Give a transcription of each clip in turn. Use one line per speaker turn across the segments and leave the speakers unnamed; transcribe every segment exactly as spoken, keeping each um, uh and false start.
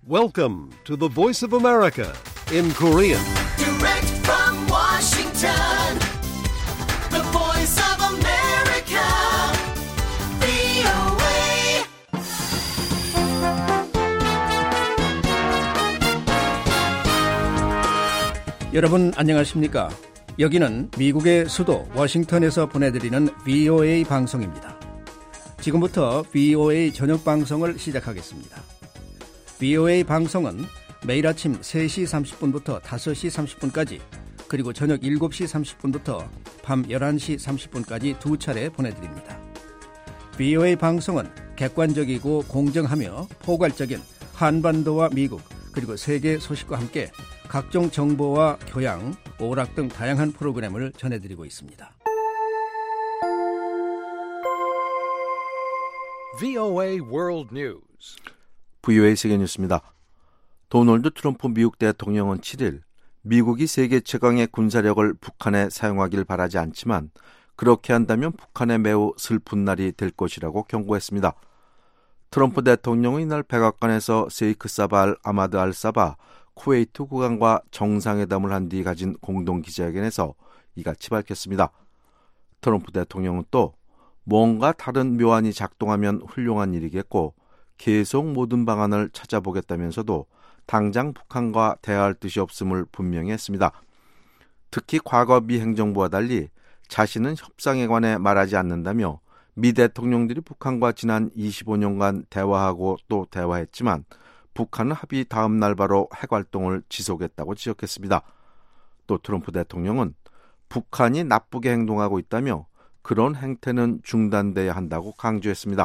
Welcome to the Voice of America in Korean.
Direct from Washington, the Voice of America, 브이오에이.
여러분 안녕하십니까? 여기는 미국의 수도 워싱턴에서 보내드리는 브이오에이 방송입니다. 지금부터 브이오에이 저녁 방송을 시작하겠습니다. 브이오에이 방송은 매일 아침 세 시 삼십 분부터 다섯 시 삼십 분까지 그리고 저녁 일곱 시 삼십 분부터 밤 열한 시 삼십 분까지 두 차례 보내드립니다. 브이오에이 방송은 객관적이고 공정하며 포괄적인 한반도와 미국 그리고 세계 소식과 함께 각종 정보와 교양, 오락 등 다양한 프로그램을 전해드리고 있습니다.
브이오에이 World News.
브이오에이 세계 뉴스입니다. 도널드 트럼프 미국 대통령은 칠 일 미국이 세계 최강의 군사력을 북한에 사용하길 바라지 않지만 그렇게 한다면 북한에 매우 슬픈 날이 될 것이라고 경고했습니다. 트럼프 대통령은 이날 백악관에서 세이크 사바 알 아마드 알 사바 쿠웨이트 국왕과 정상회담을 한 뒤 가진 공동 기자회견에서 이같이 밝혔습니다. 트럼프 대통령은 또 뭔가 다른 묘안이 작동하면 훌륭한 일이겠고 계속 모든 방안을 찾아보겠다면서도 당장 북한과 대화할 뜻이 없음을 분명히 했습니다. 특히 과거 미 행정부와 달리 자신은 협상에 관해 말하지 않는다며 미 대통령들이 북한과 지난 이십오 년간 대화하고 또 대화했지만 북한은 합의 다음 날 바로 핵활동을 지속했다고 지적했습니다. 또 트럼프 대통령은 북한이 나쁘게 행동하고 있다며 그런 행태는 중단돼야 한다고 강조했습니다.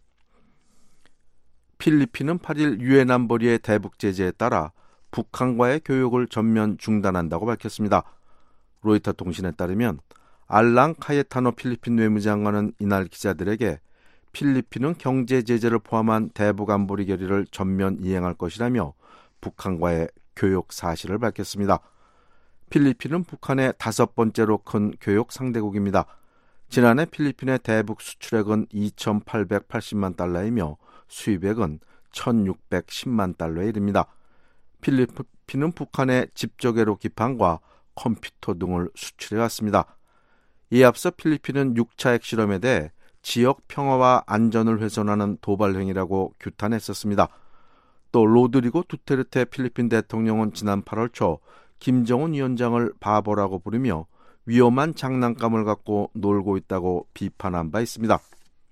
필리핀은 팔 일 유엔 안보리의 대북 제재에 따라 북한과의 교역을 전면 중단한다고 밝혔습니다. 로이터 통신에 따르면 알랑 카예타노 필리핀 외무장관은 이날 기자들에게 필리핀은 경제 제재를 포함한 대북 안보리 결의를 전면 이행할 것이라며 북한과의 교역 사실을 밝혔습니다. 필리핀은 북한의 다섯 번째로 큰 교역 상대국입니다. 지난해 필리핀의 대북 수출액은 이천팔백팔십만 달러이며 수입액은 천육백십만 달러에 이릅니다. 필리핀은 북한의 집조개로 기판과 컴퓨터 등을 수출해왔습니다. 이에 앞서 필리핀은 육 차 핵실험에 대해 지역 평화와 안전을 훼손하는 도발 행위라고 규탄했었습니다. 또 로드리고 두테르테 필리핀 대통령은 지난 팔월 초 김정은 위원장을 바보라고 부르며 위험한 장난감을 갖고 놀고 있다고 비판한 바 있습니다.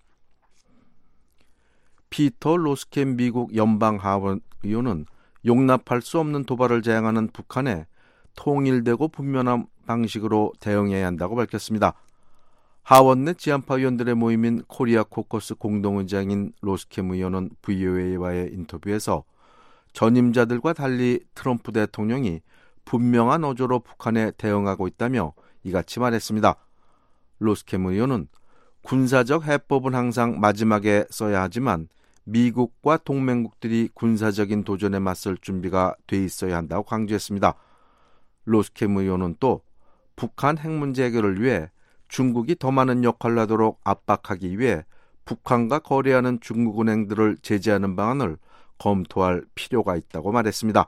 피터 로스켄 미국 연방하원 의원은 용납할 수 없는 도발을 자행하는 북한에 통일되고 분명한 방식으로 대응해야 한다고 밝혔습니다. 하원 내 지한파 의원들의 모임인 코리아 코커스 공동의장인 로스캠 의원은 브이오에이와의 인터뷰에서 전임자들과 달리 트럼프 대통령이 분명한 어조로 북한에 대응하고 있다며 이같이 말했습니다. 로스캠 의원은 군사적 해법은 항상 마지막에 써야 하지만 미국과 동맹국들이 군사적인 도전에 맞설 준비가 돼 있어야 한다고 강조했습니다. 로스캠 의원은 또 북한 핵 문제 해결을 위해 중국이 더 많은 역할을 하도록 압박하기 위해 북한과 거래하는 중국 은행들을 제재하는 방안을 검토할 필요가 있다고 말했습니다.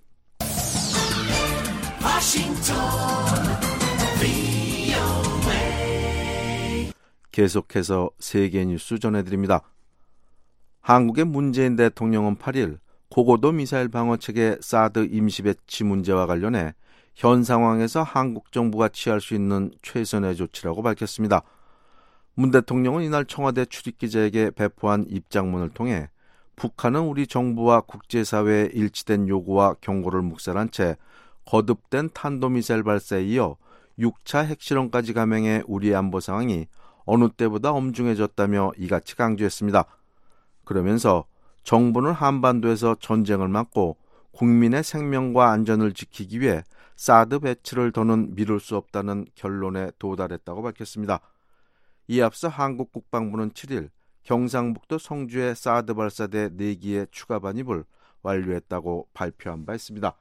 워싱턴, 브이오에이.
계속해서 세계 뉴스 전해드립니다. 한국의 문재인 대통령은 팔 일 고고도 미사일 방어체계 사드 임시 배치 문제와 관련해 현 상황에서 한국 정부가 취할 수 있는 최선의 조치라고 밝혔습니다. 문 대통령은 이날 청와대 출입기자에게 배포한 입장문을 통해 북한은 우리 정부와 국제사회의 일치된 요구와 경고를 묵살한 채 거듭된 탄도미사일 발사에 이어 육 차 핵실험까지 감행해 우리의 안보 상황이 어느 때보다 엄중해졌다며 이같이 강조했습니다. 그러면서 정부는 한반도에서 전쟁을 막고 국민의 생명과 안전을 지키기 위해 사드 배치를 더는 미룰 수 없다는 결론에 도달했다고 밝혔습니다. 이에 앞서 한국 국방부는 칠 일 경상북도 성주의 사드 발사대 네 기의 추가 반입을 완료했다고 발표한 바 있습니다.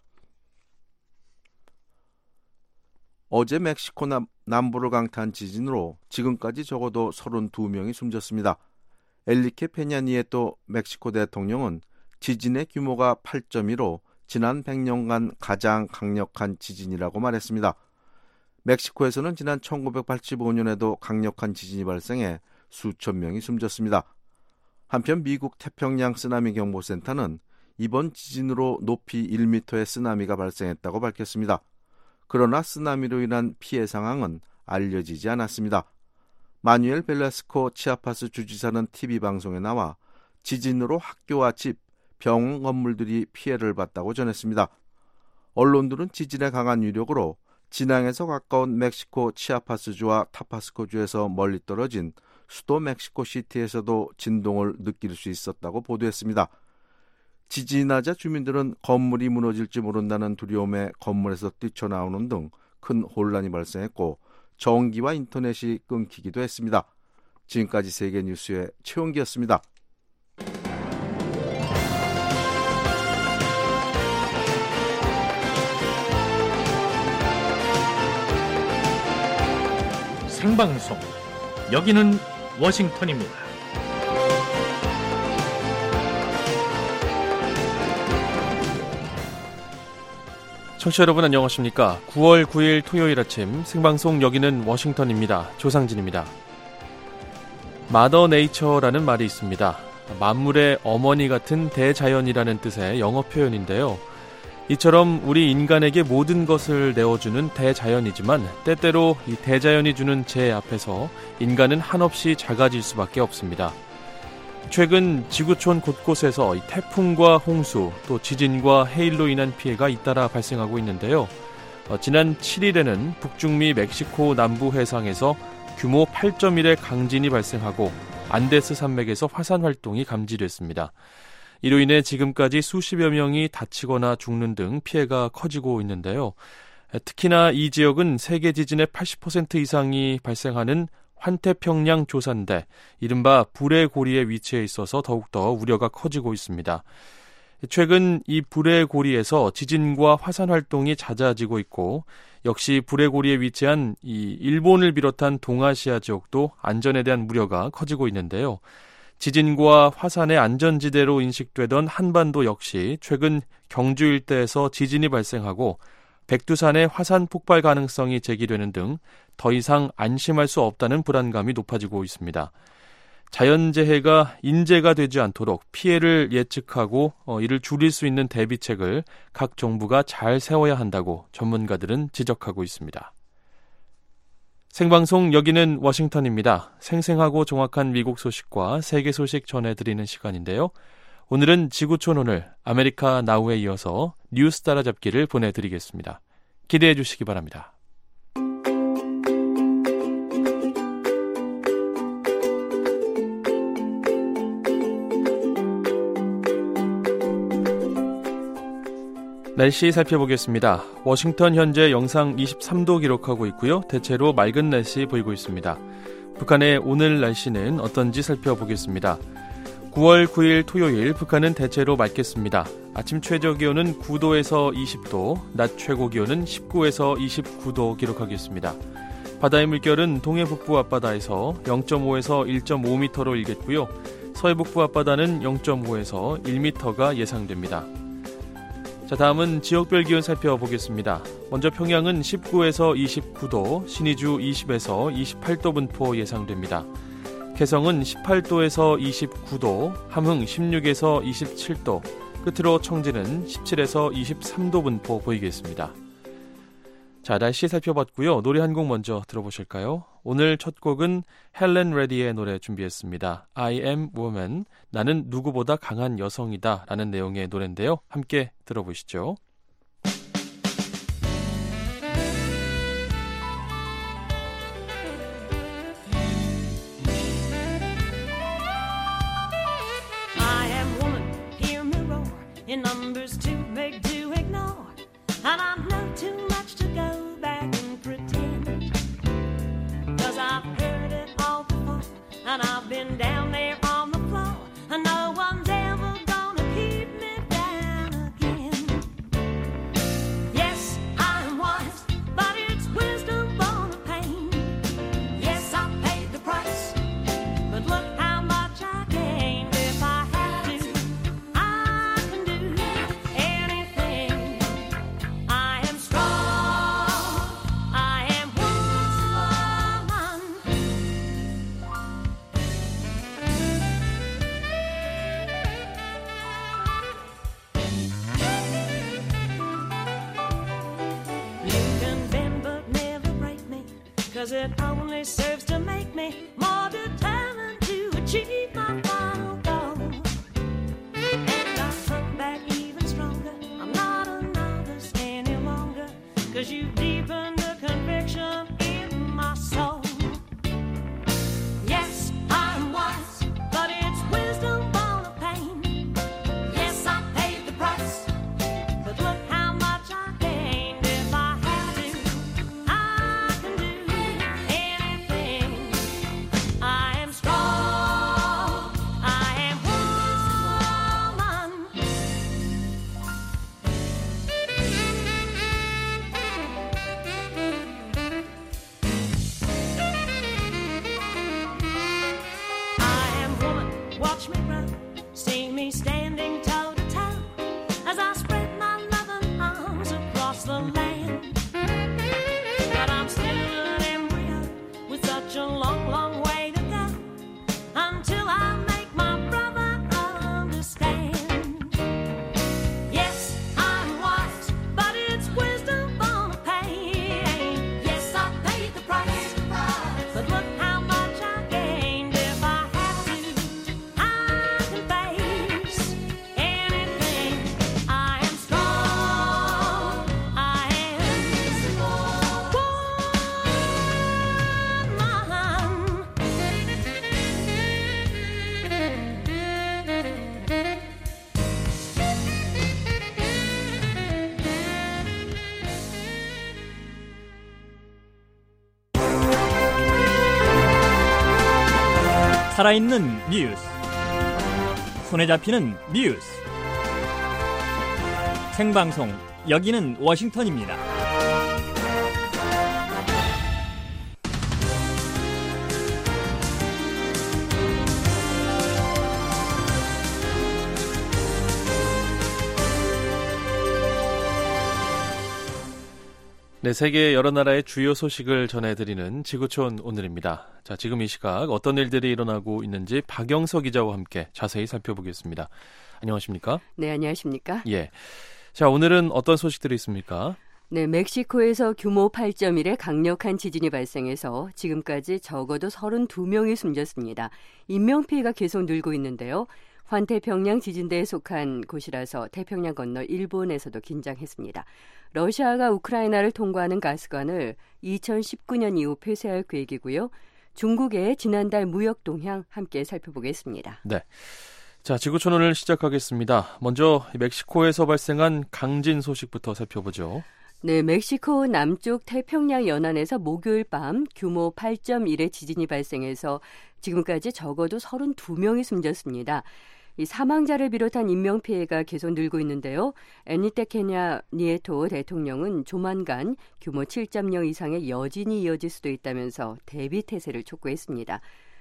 어제 멕시코 남, 남부를 강타한 지진으로 지금까지 적어도 서른두 명이 숨졌습니다. 엘리케 페냐니에토 멕시코 대통령은 지진의 규모가 팔 점 이로 지난 백 년간 가장 강력한 지진이라고 말했습니다. 멕시코에서는 지난 천구백팔십오 년에도 강력한 지진이 발생해 수천 명이 숨졌습니다. 한편 미국 태평양 쓰나미 경보센터는 이번 지진으로 높이 일 미터의 쓰나미가 발생했다고 밝혔습니다. 그러나 쓰나미로 인한 피해 상황은 알려지지 않았습니다. 마뉴엘 벨라스코 치아파스 주지사는 티비 방송에 나와 지진으로 학교와 집, 병원 건물들이 피해를 봤다고 전했습니다. 언론들은 지진의 강한 위력으로 진앙에서 가까운 멕시코 치아파스주와 타파스코주에서 멀리 떨어진 수도 멕시코시티에서도 진동을 느낄 수 있었다고 보도했습니다. 지진하자 주민들은 건물이 무너질지 모른다는 두려움에 건물에서 뛰쳐나오는 등 큰 혼란이 발생했고 전기와 인터넷이 끊기기도 했습니다. 지금까지 세계뉴스의 최원기였습니다.
생방송, 여기는 워싱턴입니다. 청취자 여러분 안녕하십니까? 구월 구일 토요일 아침 생방송 여기는 워싱턴입니다. 조상진입니다. 마더 네이처라는 말이 있습니다. 만물의 어머니 같은 대자연이라는 뜻의 영어 표현인데요. 이처럼 우리 인간에게 모든 것을 내어주는 대자연이지만 때때로 이 대자연이 주는 재 앞에서 인간은 한없이 작아질 수밖에 없습니다. 최근 지구촌 곳곳에서 태풍과 홍수, 또 지진과 해일로 인한 피해가 잇따라 발생하고 있는데요. 어, 지난 칠일에는 북중미 멕시코 남부 해상에서 규모 팔 점 일의 강진이 발생하고 안데스 산맥에서 화산 활동이 감지됐습니다. 이로 인해 지금까지 수십여 명이 다치거나 죽는 등 피해가 커지고 있는데요. 특히나 이 지역은 세계 지진의 팔십 퍼센트 이상이 발생하는 환태평양 조산대, 이른바 불의 고리에 위치해 있어서 더욱더 우려가 커지고 있습니다. 최근 이 불의 고리에서 지진과 화산 활동이 잦아지고 있고, 역시 불의 고리에 위치한 이 일본을 비롯한 동아시아 지역도 안전에 대한 우려가 커지고 있는데요. 지진과 화산의 안전지대로 인식되던 한반도 역시 최근 경주 일대에서 지진이 발생하고 백두산의 화산 폭발 가능성이 제기되는 등 더 이상 안심할 수 없다는 불안감이 높아지고 있습니다. 자연재해가 인재가 되지 않도록 피해를 예측하고 어, 이를 줄일 수 있는 대비책을 각 정부가 잘 세워야 한다고 전문가들은 지적하고 있습니다. 생방송 여기는 워싱턴입니다. 생생하고 정확한 미국 소식과 세계 소식 전해드리는 시간인데요. 오늘은 지구촌 오늘 아메리카 나우에 이어서 뉴스 따라잡기를 보내드리겠습니다. 기대해 주시기 바랍니다. 날씨 살펴보겠습니다. 워싱턴 현재 영상 이십삼 도 기록하고 있고요. 대체로 맑은 날씨 보이고 있습니다. 북한의 오늘 날씨는 어떤지 살펴보겠습니다. 구월 구일 토요일 북한은 대체로 맑겠습니다. 아침 최저 기온은 구 도에서 이십 도, 낮 최고 기온은 십구에서 이십구 도 기록하겠습니다. 바다의 물결은 동해 북부 앞바다에서 영 점 오에서 일 점 오 미터로 일겠고요. 서해 북부 앞바다는 영 점 오에서 일 미터가 예상됩니다. 자, 다음은 지역별 기온 살펴보겠습니다. 먼저 평양은 십구에서 이십구 도, 신의주 이십에서 이십팔 도 분포 예상됩니다. 개성은 십팔 도에서 이십구 도, 함흥 십육에서 이십칠 도, 끝으로 청진은 십칠에서 이십삼 도 분포 보이겠습니다. 자, 날씨 살펴봤고요. 노래 한 곡 먼저 들어보실까요? 오늘 첫 곡은 헬렌 레디의 노래 준비했습니다. I am woman, 나는 누구보다 강한 여성이다 라는 내용의 노래인데요. 함께 들어보시죠.
I am woman, hear me roar. In numbers too big to ignore. And I know too much to go back and pretend. Cause I've heard it all before. And I've been down there on the floor. And no one's ever gonna keep me down again. Yes, I'm wise, but it's wisdom born of pain. Yes, I paid the price, but look how much I gained. If I had to, I 'cause it only serves to make me more determined to achieve my final goal. And I come back even stronger. I'm not a novice any longer, 'cause you deepened the conviction in my soul. Yes, I'm wise, but it's wisdom born of pain. Yes, I paid the price, but look how much I gained. If I have to, I can do anything. I am strong, I am woman. I am woman, watch me grow. See me standing toe to toe as I spread my loving arms across the land. But I'm still an embryo with such a long, long way to go until I make my brother understand. Yes, I'm wise, but it's wisdom born of pain. Yes, I paid the price, but look how much I gained. If I have to, I can face anything. I am strong, I am woman.
살아있는 뉴스, 손에 잡히는 뉴스, 생방송 여기는 워싱턴입니다.
네, 세계 여러 나라의 주요 소식을 전해드리는 지구촌 오늘입니다. 자, 지금 이 시각 어떤 일들이 일어나고 있는지 박영서 기자와 함께 자세히 살펴보겠습니다. 안녕하십니까?
네, 안녕하십니까?
예. 자, 오늘은 어떤 소식들이 있습니까?
네, 멕시코에서 규모 팔 점 일의 강력한 지진이 발생해서 지금까지 적어도 서른두 명이 숨졌습니다. 인명피해가 계속 늘고 있는데요. 환태평양 지진대에 속한 곳이라서 태평양 건너 일본에서도 긴장했습니다. 러시아가 우크라이나를 통과하는 가스관을 이천십구 년 이후 폐쇄할 계획이고요. 중국의 지난달 무역 동향 함께 살펴보겠습니다.
네. 자, 지구촌 오늘 시작하겠습니다. 먼저 멕시코에서 발생한 강진 소식부터 살펴보죠.
네, 멕시코 남쪽 태평양 연안에서 목요일 밤 규모 팔 점 일의 지진이 발생해서 지금까지 적어도 서른두 명이 숨졌습니다. 이 사망자를 비롯한 인명피해가 계속 늘고 있는데요. 에니테 케냐 니에토 대통령은 조만간 규모 칠 점 영 이상의 여진이 이어질 수도 있다면서 대비태세를 촉구했습니다.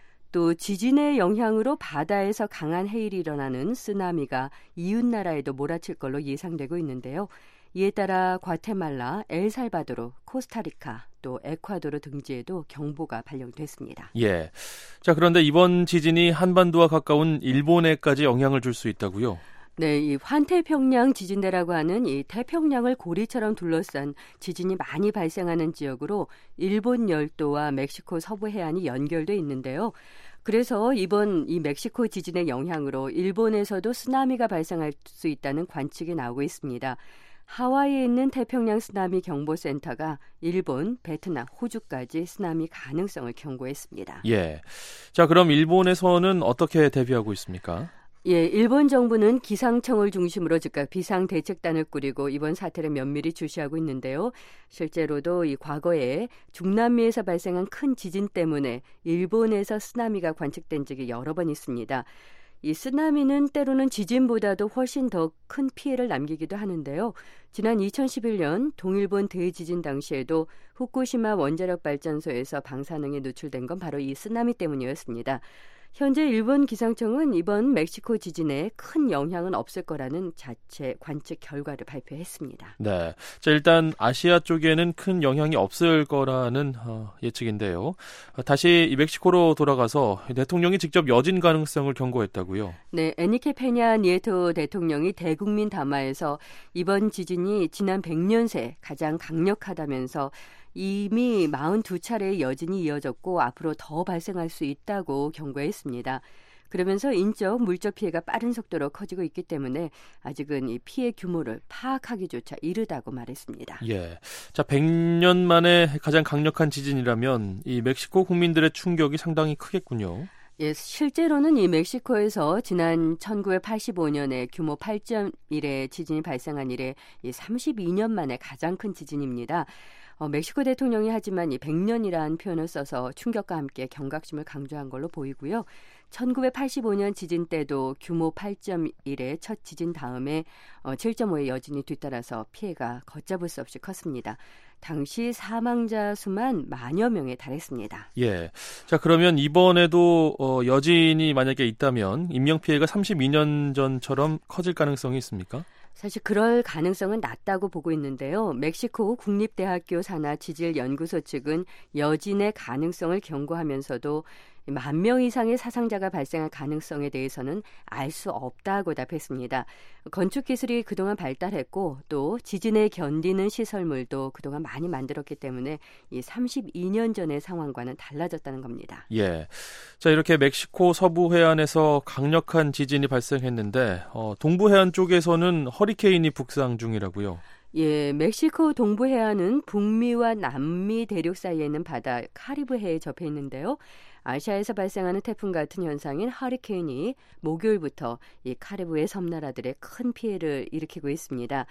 또 지진의 영향으로 바다에서 강한 해일이 일어나는 쓰나미가 이웃나라에도 몰아칠 걸로 예상되고 있는데요. 이에 따라 과테말라, 엘살바도르, 코스타리카, 또 에콰도르 등지에도 경보가 발령됐습니다.
예. 자, 그런데 이번 지진이 한반도와 가까운 일본에까지 영향을 줄 수 있다고요?
네, 이 환태평양 지진대라고 하는 이 태평양을 고리처럼 둘러싼 지진이 많이 발생하는 지역으로 일본 열도와 멕시코 서부 해안이 연결돼 있는데요. 그래서 이번 이 멕시코 지진의 영향으로 일본에서도 쓰나미가 발생할 수 있다는 관측이 나오고 있습니다. 하와이에 있는 태평양 쓰나미 경보센터가 일본, 베트남, 호주까지 쓰나미 가능성을 경고했습니다.
예. 자, 그럼 일본에서는 어떻게 대비하고 있습니까?
예, 일본 정부는 기상청을 중심으로 즉각 비상대책단을 꾸리고 이번 사태를 면밀히 주시하고 있는데요. 실제로도 이 과거에 중남미에서 발생한 큰 지진 때문에 일본에서 쓰나미가 관측된 적이 여러 번 있습니다. 이 쓰나미는 때로는 지진보다도 훨씬 더 큰 피해를 남기기도 하는데요. 지난 이천십일 년 동일본 대지진 당시에도 후쿠시마 원자력 발전소에서 방사능에 노출된 건 바로 이 쓰나미 때문이었습니다. 현재 일본 기상청은 이번 멕시코 지진에 큰 영향은 없을 거라는 자체 관측 결과를 발표했습니다.
네, 자, 일단 아시아 쪽에는 큰 영향이 없을 거라는 어, 예측인데요. 다시 이 멕시코로 돌아가서 대통령이 직접 여진 가능성을 경고했다고요?
네, 에니케 페냐 니에토 대통령이 대국민 담화에서 이번 지진이 지난 백 년 새 가장 강력하다면서 이미 사십이 차례의 여진이 이어졌고 앞으로 더 발생할 수 있다고 경고했습니다. 그러면서 인적, 물적 피해가 빠른 속도로 커지고 있기 때문에 아직은 이 피해 규모를 파악하기조차 이르다고 말했습니다.
예, 자 백 년 만에 가장 강력한 지진이라면 이 멕시코 국민들의 충격이 상당히 크겠군요.
예, 실제로는 이 멕시코에서 지난 천구백팔십오 년에 규모 팔 점 일의 지진이 발생한 이래 이 삼십이 년 만에 가장 큰 지진입니다. 어, 멕시코 대통령이 하지만 이 백 년이라는 표현을 써서 충격과 함께 경각심을 강조한 걸로 보이고요. 천구백팔십오 년 지진 때도 규모 팔 점 일의 첫 지진 다음에 어, 칠 점 오의 여진이 뒤따라서 피해가 걷잡을 수 없이 컸습니다. 당시 사망자 수만 만여 명에 달했습니다.
예. 자, 그러면 이번에도 어, 여진이 만약에 있다면 인명피해가 삼십이 년 전처럼 커질 가능성이 있습니까?
사실 그럴 가능성은 낮다고 보고 있는데요. 멕시코 국립대학교 산하 지질연구소 측은 여진의 가능성을 경고하면서도 만 명 이상의 사상자가 발생할 가능성에 대해서는 알 수 없다고 답했습니다. 건축 기술이 그동안 발달했고 또 지진에 견디는 시설물도 그동안 많이 만들었기 때문에 이 삼십이 년 전의 상황과는 달라졌다는 겁니다.
예. 자, 이렇게 멕시코 서부 해안에서 강력한 지진이 발생했는데 어, 동부 해안 쪽에서는 허리케인이 북상 중이라고요.
예, 멕시코 동부 해안은 북미와 남미 대륙 사이에 있는 바다 카리브해에 접해 있는데요. 아시아에서 발생하는 태풍 같은 현상인 허리케인이 목요일부터 이 카리브해 섬나라들의 큰 피해를 일으키고 있습니다.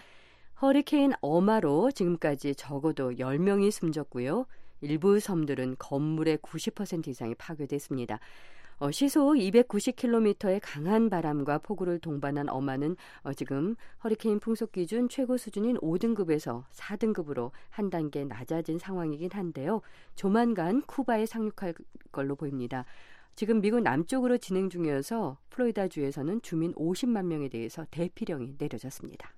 허리케인 어마로 지금까지 적어도 열 명이 숨졌고요. 일부 섬들은 건물의 구십 퍼센트 이상이 파괴됐습니다. 어, 시속 이백구십 킬로미터의 강한 바람과 폭우를 동반한 어마는 어, 지금 허리케인 풍속 기준 최고 수준인 오 등급에서 사 등급으로 한 단계 낮아진 상황이긴 한데요. 조만간 쿠바에 상륙할 걸로 보입니다. 지금 미국 남쪽으로 진행 중이어서 플로리다주에서는 주민 오십만 명에 대해서 대피령이 내려졌습니다.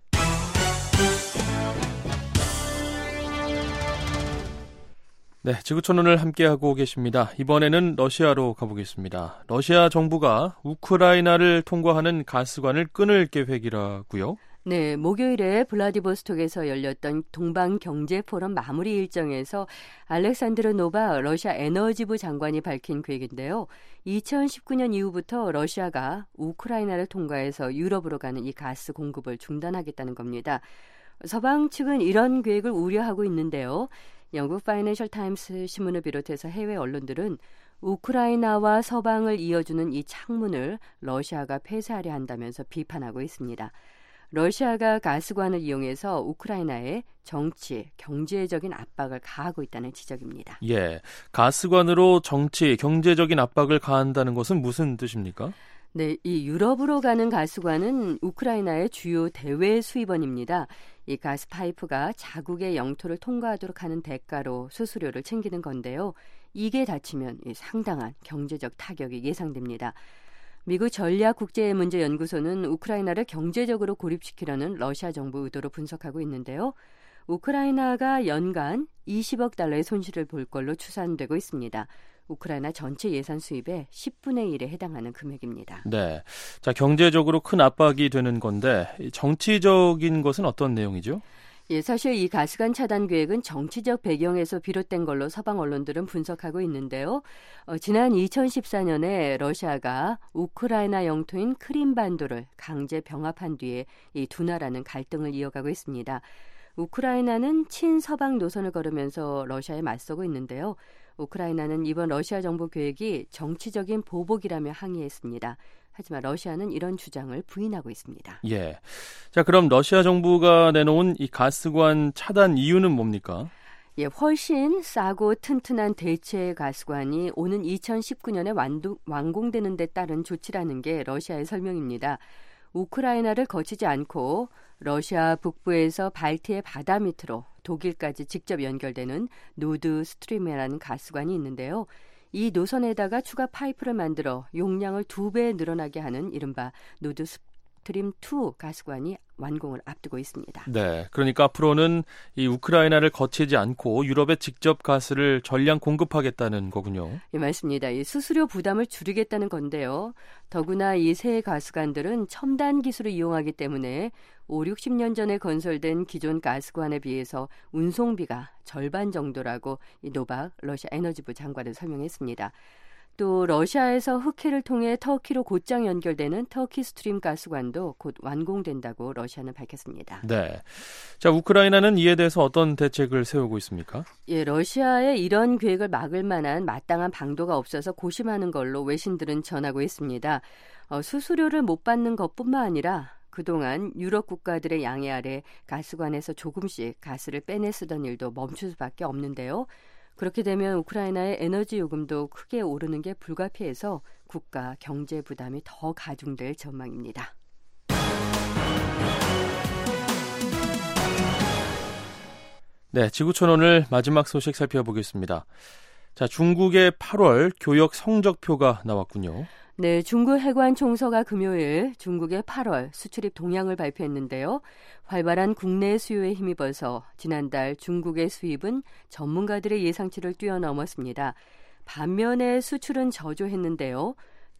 네, 지구촌론을 함께하고 계십니다. 이번에는 러시아로 가보겠습니다. 러시아 정부가 우크라이나를 통과하는 가스관을 끊을 계획이라고요?
네, 목요일에 블라디보스톡에서 열렸던 동방경제포럼 마무리 일정에서 알렉산드르 노바 러시아 에너지부 장관이 밝힌 계획인데요. 이천십구 년 이후부터 러시아가 우크라이나를 통과해서 유럽으로 가는 이 가스 공급을 중단하겠다는 겁니다. 서방 측은 이런 계획을 우려하고 있는데요. 영국 파이낸셜 타임스 신문을 비롯해서 해외 언론들은 우크라이나와 서방을 이어주는 이 창문을 러시아가 폐쇄하려 한다면서 비판하고 있습니다. 러시아가 가스관을 이용해서 우크라이나에 정치, 경제적인 압박을 가하고 있다는 지적입니다.
예, 가스관으로 정치, 경제적인 압박을 가한다는 것은 무슨 뜻입니까?
네, 이 유럽으로 가는 가스관은 우크라이나의 주요 대외 수입원입니다. 이 가스 파이프가 자국의 영토를 통과하도록 하는 대가로 수수료를 챙기는 건데요. 이게 닫히면 상당한 경제적 타격이 예상됩니다. 미국 전략국제문제연구소는 우크라이나를 경제적으로 고립시키려는 러시아 정부 의도로 분석하고 있는데요. 우크라이나가 연간 이십억 달러의 손실을 볼 걸로 추산되고 있습니다. 우크라이나 전체 예산 수입의 십분의 일에 해당하는 금액입니다.
네, 자 경제적으로 큰 압박이 되는 건데 정치적인 것은 어떤 내용이죠?
예, 사실 이 가스관 차단 계획은 정치적 배경에서 비롯된 걸로 서방 언론들은 분석하고 있는데요. 어, 지난 이천십사 년에 러시아가 우크라이나 영토인 크림반도를 강제 병합한 뒤에 이 두 나라는 갈등을 이어가고 있습니다. 우크라이나는 친서방 노선을 걸으면서 러시아에 맞서고 있는데요. 우크라이나는 이번 러시아 정부 계획이 정치적인 보복이라며 항의했습니다. 하지만 러시아는 이런 주장을 부인하고 있습니다.
예. 자, 그럼 러시아 정부가 내놓은 이 가스관 차단 이유는 뭡니까?
예, 훨씬 싸고 튼튼한 대체 가스관이 오는 이천십구 년에 완도, 완공되는 데 따른 조치라는 게 러시아의 설명입니다. 우크라이나를 거치지 않고 러시아 북부에서 발트해 바다 밑으로 독일까지 직접 연결되는 노드 스트림이라는 가스관이 있는데요. 이 노선에다가 추가 파이프를 만들어 용량을 두 배 늘어나게 하는 이른바 노드 스트림 투 가스관이 완공을 앞두고 있습니다.
네, 그러니까 앞으로는 이 우크라이나를 거치지 않고 유럽에 직접 가스를 전량 공급하겠다는 거군요.
예, 맞습니다. 이 수수료 부담을 줄이겠다는 건데요. 더구나 이 새 가스관들은 첨단 기술을 이용하기 때문에 오, 육십 년 전에 건설된 기존 가스관에 비해서 운송비가 절반 정도라고 이 노박 러시아 에너지부 장관은 설명했습니다. 또 러시아에서 흑해를 통해 터키로 곧장 연결되는 터키 스트림 가스관도 곧 완공된다고 러시아는 밝혔습니다.
네. 자, 우크라이나는 이에 대해서 어떤 대책을 세우고 있습니까?
예, 러시아의 이런 계획을 막을 만한 마땅한 방도가 없어서 고심하는 걸로 외신들은 전하고 있습니다. 어, 수수료를 못 받는 것뿐만 아니라 그동안 유럽 국가들의 양해 아래 가스관에서 조금씩 가스를 빼내 쓰던 일도 멈출 수밖에 없는데요. 그렇게 되면 우크라이나의 에너지 요금도 크게 오르는 게 불가피해서 국가 경제 부담이 더 가중될 전망입니다.
네, 지구촌 오늘 마지막 소식 살펴보겠습니다. 자, 중국의 팔월 교역 성적표가 나왔군요.
네, 중국 해관 총서가 금요일 중국의 팔월 수출입 동향을 발표했는데요. 활발한 국내 수요에 힘입어서 지난달 중국의 수입은 전문가들의 예상치를 뛰어넘었습니다. 반면에 수출은 저조했는데요.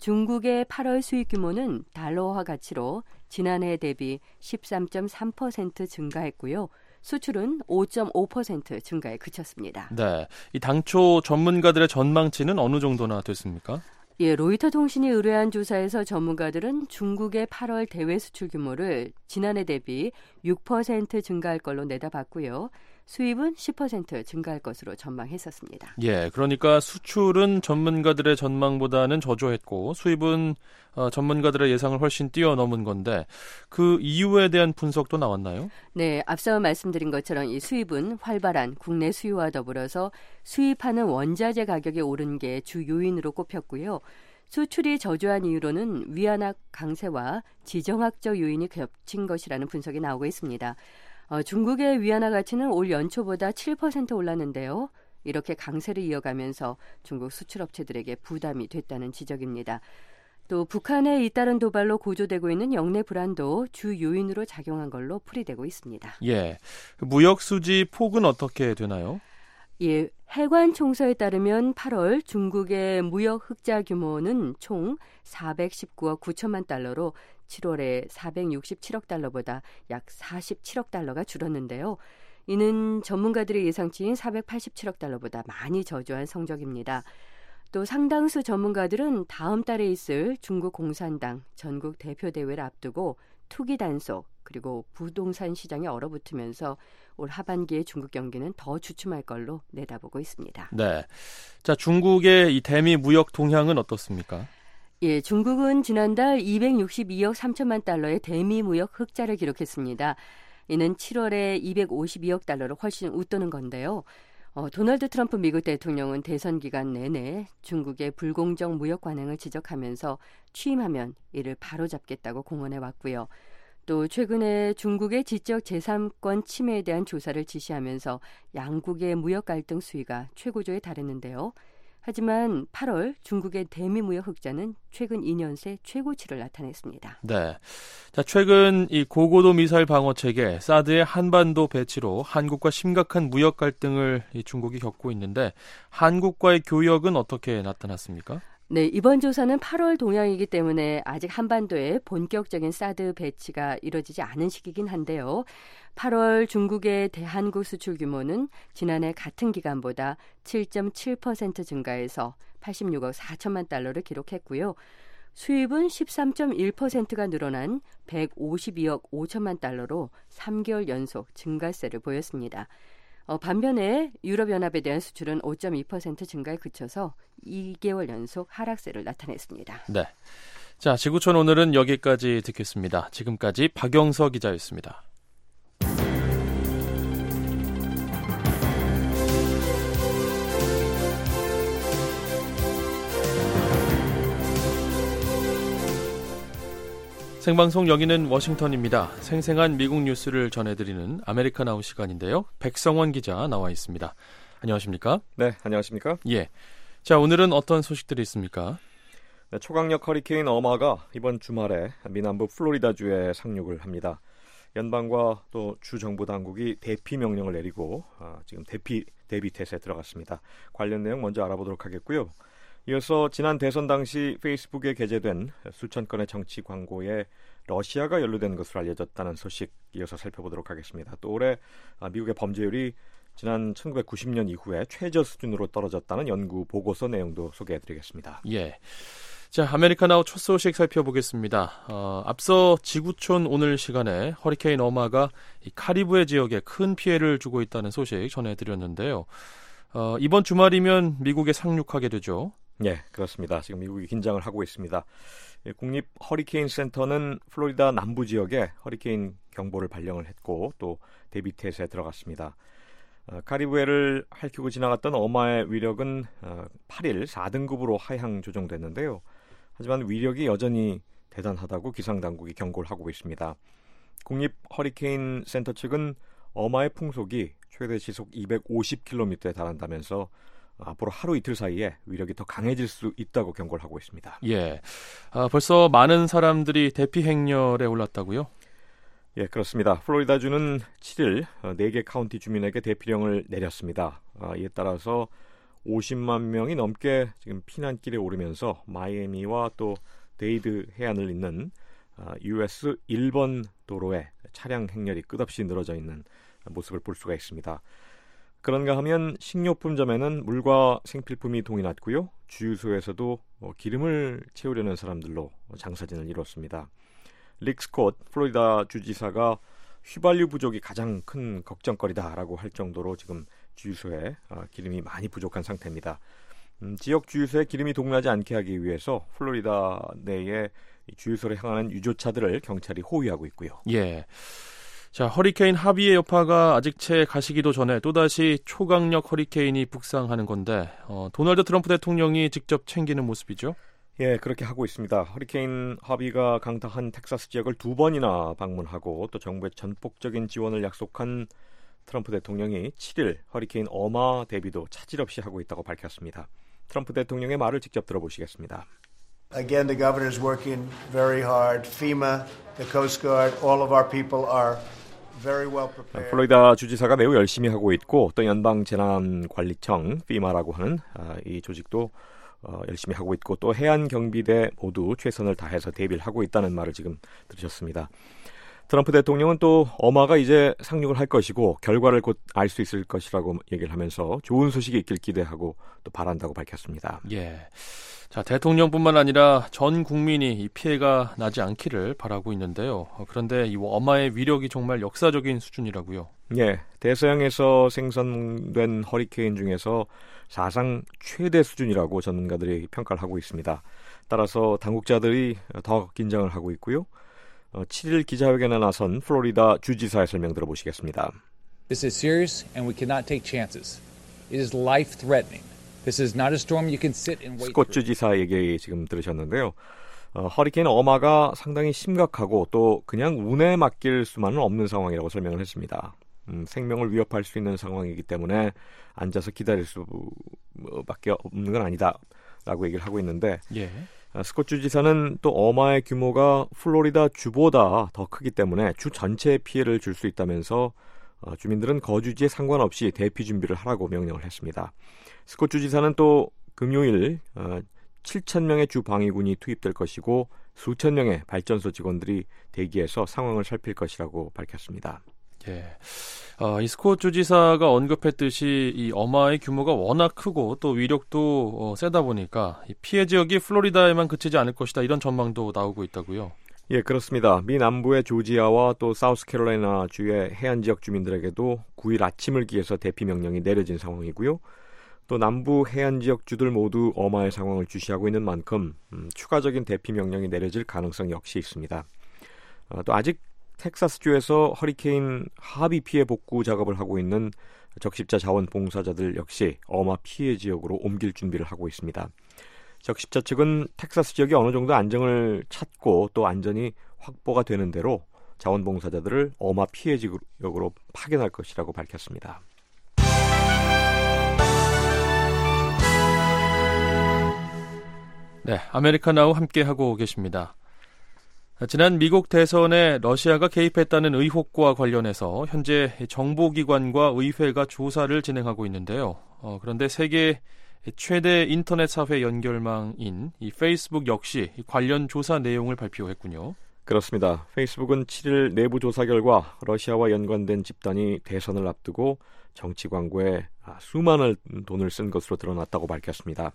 중국의 팔월 수입 규모는 달러화 가치로 지난해 대비 십삼 점 삼 퍼센트 증가했고요. 수출은 오 점 오 퍼센트 증가에 그쳤습니다.
네, 이 당초 전문가들의 전망치는 어느 정도나 됐습니까?
예, 로이터 통신이 의뢰한 조사에서 전문가들은 중국의 팔월 대외 수출 규모를 지난해 대비 육 퍼센트 증가할 걸로 내다봤고요. 수입은 십 퍼센트 증가할 것으로 전망했었습니다.
예, 그러니까 수출은 전문가들의 전망보다는 저조했고 수입은 어, 전문가들의 예상을 훨씬 뛰어넘은 건데 그 이유에 대한 분석도 나왔나요?
네, 앞서 말씀드린 것처럼 이 수입은 활발한 국내 수요와 더불어서 수입하는 원자재 가격이 오른 게 주 요인으로 꼽혔고요. 수출이 저조한 이유로는 위안화 강세와 지정학적 요인이 겹친 것이라는 분석이 나오고 있습니다. 어, 중국의 위안화 가치는 올 연초보다 칠 퍼센트 올랐는데요. 이렇게 강세를 이어가면서 중국 수출업체들에게 부담이 됐다는 지적입니다. 또 북한의 잇따른 도발로 고조되고 있는 영내 불안도 주 요인으로 작용한 걸로 풀이되고 있습니다.
예, 무역 수지 폭은 어떻게 되나요?
예, 해관 총서에 따르면 팔월 중국의 무역 흑자 규모는 총 사백십구억 구천만 달러로 칠월에 사백육십칠억 달러보다 약 사십칠억 달러가 줄었는데요. 이는 전문가들의 예상치인 사백팔십칠억 달러보다 많이 저조한 성적입니다. 또 상당수 전문가들은 다음 달에 있을 중국 공산당 전국 대표 대회를 앞두고 투기 단속 그리고 부동산 시장이 얼어붙으면서 올 하반기에 중국 경기는 더 주춤할 걸로 내다보고 있습니다.
네, 자 중국의 이 대미 무역 동향은 어떻습니까?
예, 중국은 지난달 이백육십이억 삼천만 달러의 대미 무역 흑자를 기록했습니다. 이는 칠월에 이백오십이억 달러로 훨씬 웃도는 건데요. 어, 도널드 트럼프 미국 대통령은 대선 기간 내내 중국의 불공정 무역 관행을 지적하면서 취임하면 이를 바로잡겠다고 공언해 왔고요. 또 최근에 중국의 지적 재산권 침해에 대한 조사를 지시하면서 양국의 무역 갈등 수위가 최고조에 달했는데요. 하지만 팔월 중국의 대미 무역 흑자는 최근 이 년 새 최고치를 나타냈습니다.
네, 자 최근 이 고고도 미사일 방어 체계 사드의 한반도 배치로 한국과 심각한 무역 갈등을 이 중국이 겪고 있는데 한국과의 교역은 어떻게 나타났습니까?
네, 이번 조사는 팔월 동향이기 때문에 아직 한반도에 본격적인 사드 배치가 이뤄지지 않은 시기긴 한데요. 팔월 중국의 대한국 수출 규모는 지난해 같은 기간보다 칠 점 칠 퍼센트 증가해서 팔십육억 사천만 달러를 기록했고요. 수입은 십삼 점 일 퍼센트가 늘어난 백오십이억 오천만 달러로 삼 개월 연속 증가세를 보였습니다. 어, 반면에 유럽연합에 대한 수출은 오 점 이 퍼센트 증가에 그쳐서 이 개월 연속 하락세를 나타냈습니다.
네, 자 지구촌 오늘은 여기까지 듣겠습니다. 지금까지 박영서 기자였습니다. 생방송 여기는 워싱턴입니다. 생생한 미국 뉴스를 전해드리는 아메리카나우 시간인데요. 백성원 기자 나와 있습니다. 안녕하십니까?
네, 안녕하십니까?
예. 자, 오늘은 어떤 소식들이 있습니까?
네, 초강력 허리케인 어마가 이번 주말에 미남부 플로리다주에 상륙을 합니다. 연방과 또 주 정부 당국이 대피 명령을 내리고 어, 지금 대피 대비 태세에 들어갔습니다. 관련 내용 먼저 알아보도록 하겠고요. 이어서 지난 대선 당시 페이스북에 게재된 수천 건의 정치 광고에 러시아가 연루된 것으로 알려졌다는 소식 이어서 살펴보도록 하겠습니다. 또 올해 미국의 범죄율이 지난 천구백구십 년 이후에 최저 수준으로 떨어졌다는 연구 보고서 내용도 소개해드리겠습니다.
예. 자, 아메리카나우 첫 소식 살펴보겠습니다. 어, 앞서 지구촌 오늘 시간에 허리케인 어마가 이 카리브해 지역에 큰 피해를 주고 있다는 소식 전해드렸는데요. 어, 이번 주말이면 미국에 상륙하게 되죠.
네, 그렇습니다. 지금 미국이 긴장을 하고 있습니다. 국립 허리케인 센터는 플로리다 남부 지역에 허리케인 경보를 발령을 했고 또 대비 태세에 들어갔습니다. 어, 카리브해를 핥히고 지나갔던 어마의 위력은 어, 팔 일 사 등급으로 하향 조정됐는데요. 하지만 위력이 여전히 대단하다고 기상당국이 경고를 하고 있습니다. 국립 허리케인 센터 측은 어마의 풍속이 최대 시속 이백오십 킬로미터에 달한다면서 앞으로 하루 이틀 사이에 위력이 더 강해질 수 있다고 경고를 하고 있습니다.
예, 아, 벌써 많은 사람들이 대피 행렬에 올랐다고요?
예, 그렇습니다. 플로리다주는 칠 일 네 개 카운티 주민에게 대피령을 내렸습니다. 아, 이에 따라서 오십만 명이 넘게 지금 피난길에 오르면서 마이애미와 또 데이드 해안을 잇는 유에스 일 번 도로에 차량 행렬이 끝없이 늘어져 있는 모습을 볼 수가 있습니다. 그런가 하면 식료품점에는 물과 생필품이 동이 났고요. 주유소에서도 기름을 채우려는 사람들로 장사진을 이뤘습니다. 릭 스콧 플로리다 주지사가 휘발유 부족이 가장 큰 걱정거리다라고 할 정도로 지금 주유소에 기름이 많이 부족한 상태입니다. 음, 지역 주유소에 기름이 동나지 않게 하기 위해서 플로리다 내에 주유소를 향하는 유조차들을 경찰이 호위하고 있고요.
예. 자, 허리케인 하비의 여파가 아직 채 가시기도 전에 또다시 초강력 허리케인이 북상하는 건데 어, 도널드 트럼프 대통령이 직접 챙기는 모습이죠?
예, 그렇게 하고 있습니다. 허리케인 하비가 강타한 텍사스 지역을 두 번이나 방문하고 또 정부의 전폭적인 지원을 약속한 트럼프 대통령이 칠 일 허리케인 어마 대비도 차질 없이 하고 있다고 밝혔습니다. 트럼프 대통령의 말을 직접 들어보시겠습니다.
Again, the governor is working very hard. FEMA, the Coast Guard, all of our people are very well prepared.
플로리다 주지사가 매우 열심히 하고 있고 또 연방재난관리청 피마라고 하는 이 조직도 어, 열심히 하고 있고 또 해안경비대 모두 최선을 다해서 대비를 하고 있다는 말을 지금 들으셨습니다. 트럼프 대통령은 또 어마가 이제 상륙을 할 것이고 결과를 곧 알 수 있을 것이라고 얘기를 하면서 좋은 소식이 있길 기대하고 또 바란다고 밝혔습니다.
예. 자, 대통령뿐만 아니라 전 국민이 이 피해가 나지 않기를 바라고 있는데요. 그런데 이 어마의 위력이 정말 역사적인 수준이라고요.
예, 대서양에서 생성된 허리케인 중에서 사상 최대 수준이라고 전문가들이 평가를 하고 있습니다. 따라서 당국자들이 더 긴장을 하고 있고요. 칠 일 기자회견에 나선 플로리다 주지사의 설명 들어보시겠습니다.
This is serious and we cannot take chances. It is life-threatening. This is not a storm you can sit and wait.
스콧 주지사 얘기 지금 들으셨는데요. 어, 허리케인 어마가 상당히 심각하고 또 그냥 운에 맡길 수만은 없는 상황이라고 설명을 했습니다. 음, 생명을 위협할 수 있는 상황이기 때문에 앉아서 기다릴 수밖에 없는 건 아니다라고 얘기를 하고 있는데
예.
어, 스콧 주지사는 또 어마의 규모가 플로리다 주보다 더 크기 때문에 주 전체에 피해를 줄 수 있다면서 어, 주민들은 거주지에 상관없이 대피 준비를 하라고 명령을 했습니다. 스콧 주지사는 또 금요일 어, 칠천 명의 주 방위군이 투입될 것이고 수천 명의 발전소 직원들이 대기해서 상황을 살필 것이라고 밝혔습니다.
예, 어, 이 스콧 주지사가 언급했듯이 이 어마의 규모가 워낙 크고 또 위력도 어, 세다 보니까 이 피해 지역이 플로리다에만 그치지 않을 것이다 이런 전망도 나오고 있다고요.
예, 그렇습니다. 미 남부의 조지아와 또 사우스캐롤라이나 주의 해안 지역 주민들에게도 구 일 아침을 기해서 대피 명령이 내려진 상황이고요. 또 남부 해안 지역 주들 모두 어마의 상황을 주시하고 있는 만큼 음, 추가적인 대피 명령이 내려질 가능성 역시 있습니다. 어, 또 아직 텍사스주에서 허리케인 하비 피해 복구 작업을 하고 있는 적십자 자원봉사자들 역시 어마 피해 지역으로 옮길 준비를 하고 있습니다. 적십자 측은 텍사스 지역이 어느 정도 안정을 찾고 또 안전이 확보가 되는 대로 자원봉사자들을 어마 피해 지역으로 파견할 것이라고 밝혔습니다.
네, 아메리칸 나우 함께하고 계십니다. 지난 미국 대선에 러시아가 개입했다는 의혹과 관련해서 현재 정보기관과 의회가 조사를 진행하고 있는데요. 어, 그런데 세계 최대 인터넷 사회 연결망인 이 페이스북 역시 관련 조사 내용을 발표했군요.
그렇습니다. 페이스북은 칠 일 내부 조사 결과 러시아와 연관된 집단이 대선을 앞두고 정치 광고에 수많은 돈을 쓴 것으로 드러났다고 밝혔습니다.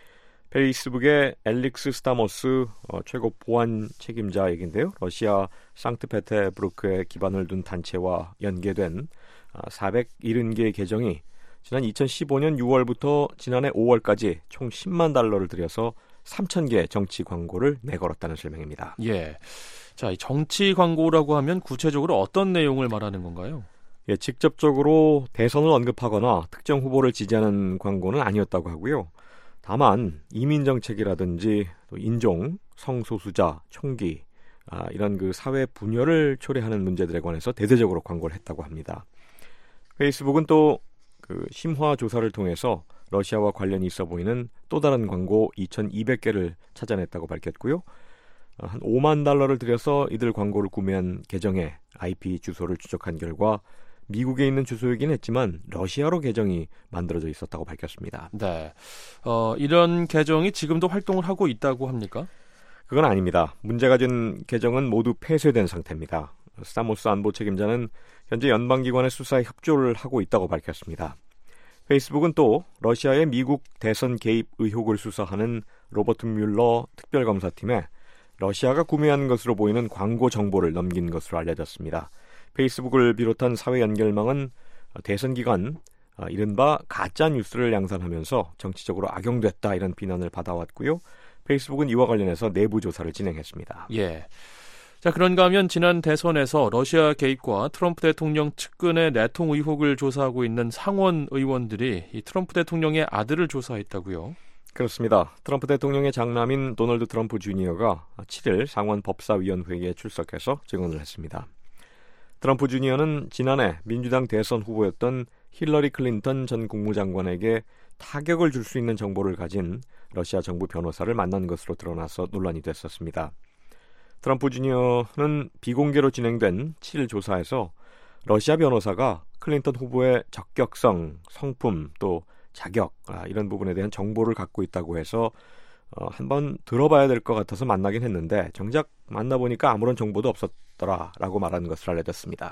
페이스북의 엘릭스 스타모스 어, 최고 보안 책임자 얘긴데요. 러시아 상트페테부르크에 기반을 둔 단체와 연계된 아, 사백칠십 개의 계정이 지난 이천십오 년 유월부터 지난해 오월까지 총 십만 달러를 들여서 삼천 개의 정치 광고를 내걸었다는 설명입니다.
예, 자, 이 정치 광고라고 하면 구체적으로 어떤 내용을 말하는 건가요?
예, 직접적으로 대선을 언급하거나 특정 후보를 지지하는 광고는 아니었다고 하고요. 다만 이민정책이라든지 또 인종, 성소수자, 총기 아, 이런 그 사회 분열을 초래하는 문제들에 관해서 대대적으로 광고를 했다고 합니다. 페이스북은 또 그 심화 조사를 통해서 러시아와 관련이 있어 보이는 또 다른 광고 이천이백 개를 찾아냈다고 밝혔고요. 한 오만 달러를 들여서 이들 광고를 구매한 계정의 아이피 주소를 추적한 결과 미국에 있는 주소이긴 했지만 러시아로 계정이 만들어져 있었다고 밝혔습니다.
네, 어, 이런 계정이 지금도 활동을 하고 있다고 합니까?
그건 아닙니다. 문제가 된 계정은 모두 폐쇄된 상태입니다. 스타모스 안보 책임자는 현재 연방기관의 수사에 협조를 하고 있다고 밝혔습니다. 페이스북은 또 러시아의 미국 대선 개입 의혹을 수사하는 로버트 뮬러 특별검사팀에 러시아가 구매한 것으로 보이는 광고 정보를 넘긴 것으로 알려졌습니다. 페이스북을 비롯한 사회 연결망은 대선 기간 이른바 가짜 뉴스를 양산하면서 정치적으로 악용됐다 이런 비난을 받아왔고요. 페이스북은 이와 관련해서 내부 조사를 진행했습니다.
예. 자, 그런가 하면 지난 대선에서 러시아 개입과 트럼프 대통령 측근의 내통 의혹을 조사하고 있는 상원 의원들이 이 트럼프 대통령의 아들을 조사했다고요?
그렇습니다. 트럼프 대통령의 장남인 도널드 트럼프 주니어가 칠 일 상원 법사위원회에 출석해서 증언을 했습니다. 트럼프 주니어는 지난해 민주당 대선 후보였던 힐러리 클린턴 전 국무장관에게 타격을 줄 수 있는 정보를 가진 러시아 정부 변호사를 만난 것으로 드러나서 논란이 됐었습니다. 트럼프 주니어는 비공개로 진행된 칠 일 조사에서 러시아 변호사가 클린턴 후보의 적격성, 성품, 또 자격 아, 이런 부분에 대한 정보를 갖고 있다고 해서 어, 한번 들어봐야 될 것 같아서 만나긴 했는데 정작 만나보니까 아무런 정보도 없었더라라고 말하는 것으로 알려졌습니다.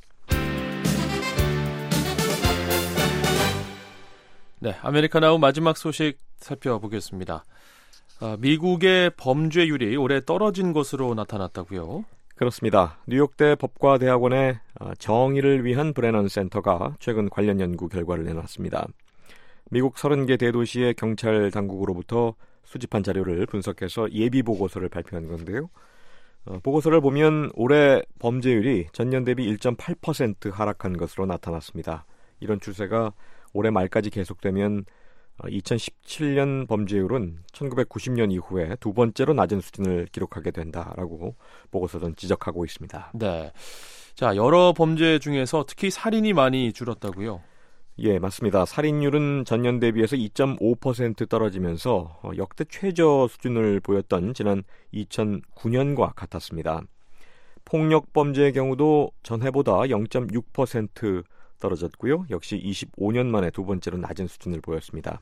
네, 아메리카나우 마지막 소식 살펴보겠습니다. 아, 미국의 범죄율이 올해 떨어진 것으로 나타났다고요?
그렇습니다. 뉴욕대 법과대학원의 정의를 위한 브레넌 센터가 최근 관련 연구 결과를 내놨습니다. 미국 서른 개 대도시의 경찰 당국으로부터 수집한 자료를 분석해서 예비 보고서를 발표한 건데요. 어, 보고서를 보면 올해 범죄율이 전년 대비 일 점 팔 퍼센트 하락한 것으로 나타났습니다. 이런 추세가 올해 말까지 계속되면 이천십칠 년 범죄율은 천구백구십 년 이후에 두 번째로 낮은 수준을 기록하게 된다라고 보고서는 지적하고 있습니다.
네, 자, 여러 범죄 중에서 특히 살인이 많이 줄었다고요?
예, 맞습니다. 살인율은 전년 대비해서 이 점 오 퍼센트 떨어지면서 역대 최저 수준을 보였던 지난 이천구 년과 같았습니다. 폭력 범죄의 경우도 전해보다 영 점 육 퍼센트 떨어졌고요. 역시 이십오 년 만에 두 번째로 낮은 수준을 보였습니다.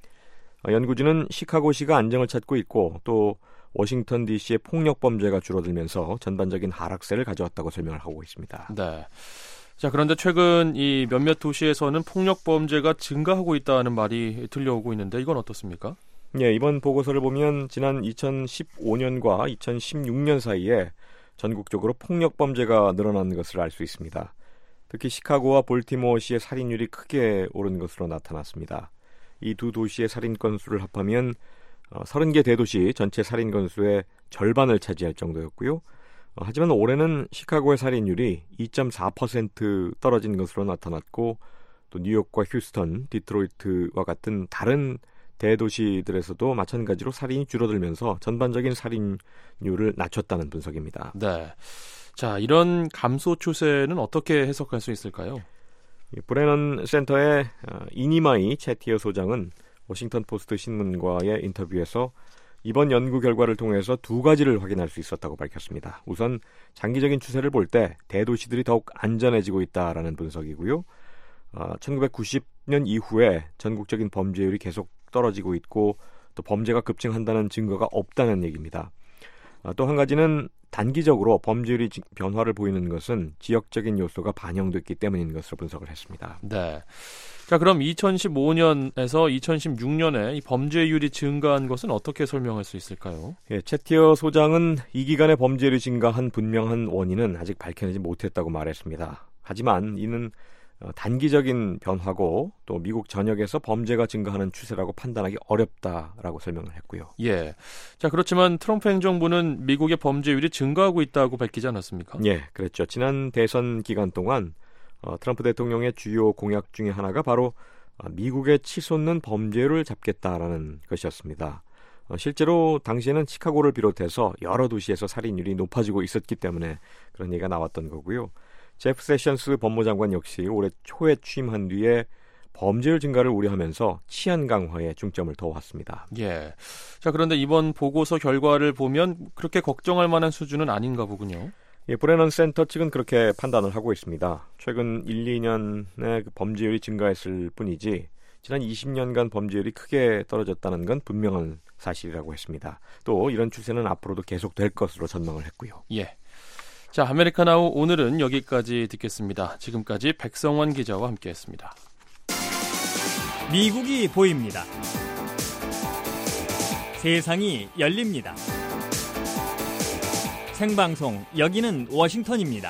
연구진은 시카고시가 안정을 찾고 있고 또 워싱턴 디씨의 폭력 범죄가 줄어들면서 전반적인 하락세를 가져왔다고 설명을 하고 있습니다.
네. 자, 그런데 최근 이 몇몇 도시에서는 폭력 범죄가 증가하고 있다는 말이 들려오고 있는데 이건 어떻습니까?
예, 이번 보고서를 보면 지난 이천십오 년과 이천십육 년 사이에 전국적으로 폭력 범죄가 늘어난 것을 알 수 있습니다. 특히 시카고와 볼티모어시의 살인율이 크게 오른 것으로 나타났습니다. 이 두 도시의 살인 건수를 합하면 서른 개 대도시 전체 살인 건수의 절반을 차지할 정도였고요. 하지만 올해는 시카고의 살인율이 이 점 사 퍼센트 떨어진 것으로 나타났고 또 뉴욕과 휴스턴, 디트로이트와 같은 다른 대도시들에서도 마찬가지로 살인이 줄어들면서 전반적인 살인율을 낮췄다는 분석입니다.
네. 자, 이런 감소 추세는 어떻게 해석할 수 있을까요?
브레넌 센터의 이니마이 채티어 소장은 워싱턴 포스트 신문과의 인터뷰에서 이번 연구 결과를 통해서 두 가지를 확인할 수 있었다고 밝혔습니다. 우선 장기적인 추세를 볼 때 대도시들이 더욱 안전해지고 있다라는 분석이고요. 어, 천구백구십 년 이후에 전국적인 범죄율이 계속 떨어지고 있고 또 범죄가 급증한다는 증거가 없다는 얘기입니다. 어, 또 한 가지는 단기적으로 범죄율이 변화를 보이는 것은 지역적인 요소가 반영됐기 때문인 것으로 분석을 했습니다.
네. 자, 그럼 이천십오 년에서 이천십육 년에 이 범죄율이 증가한 것은 어떻게 설명할 수 있을까요?
예, 채티어 소장은 이 기간에 범죄율이 증가한 분명한 원인은 아직 밝혀내지 못했다고 말했습니다. 하지만 이는 단기적인 변화고 또 미국 전역에서 범죄가 증가하는 추세라고 판단하기 어렵다라고 설명을 했고요.
예. 자, 그렇지만 트럼프 행정부는 미국의 범죄율이 증가하고 있다고 밝히지 않았습니까?
예, 그랬죠. 지난 대선 기간 동안 어, 트럼프 대통령의 주요 공약 중에 하나가 바로 어, 미국에 치솟는 범죄를 잡겠다라는 것이었습니다. 어, 실제로 당시에는 시카고를 비롯해서 여러 도시에서 살인율이 높아지고 있었기 때문에 그런 얘기가 나왔던 거고요. 제프 세션스 법무장관 역시 올해 초에 취임한 뒤에 범죄율 증가를 우려하면서 치안 강화에 중점을 둬왔습니다.
예. 자, 그런데 이번 보고서 결과를 보면 그렇게 걱정할 만한 수준은 아닌가 보군요.
예, 브레넌 센터 측은 그렇게 판단을 하고 있습니다. 최근 일, 이 년에 그 범죄율이 증가했을 뿐이지 지난 이십 년간 범죄율이 크게 떨어졌다는 건 분명한 사실이라고 했습니다. 또 이런 추세는 앞으로도 계속될 것으로 전망을 했고요.
예. 자, 아메리카나우 오늘은 여기까지 듣겠습니다. 지금까지 백성원 기자와 함께했습니다.
미국이 보입니다. 세상이 열립니다. 생방송 여기는 워싱턴입니다.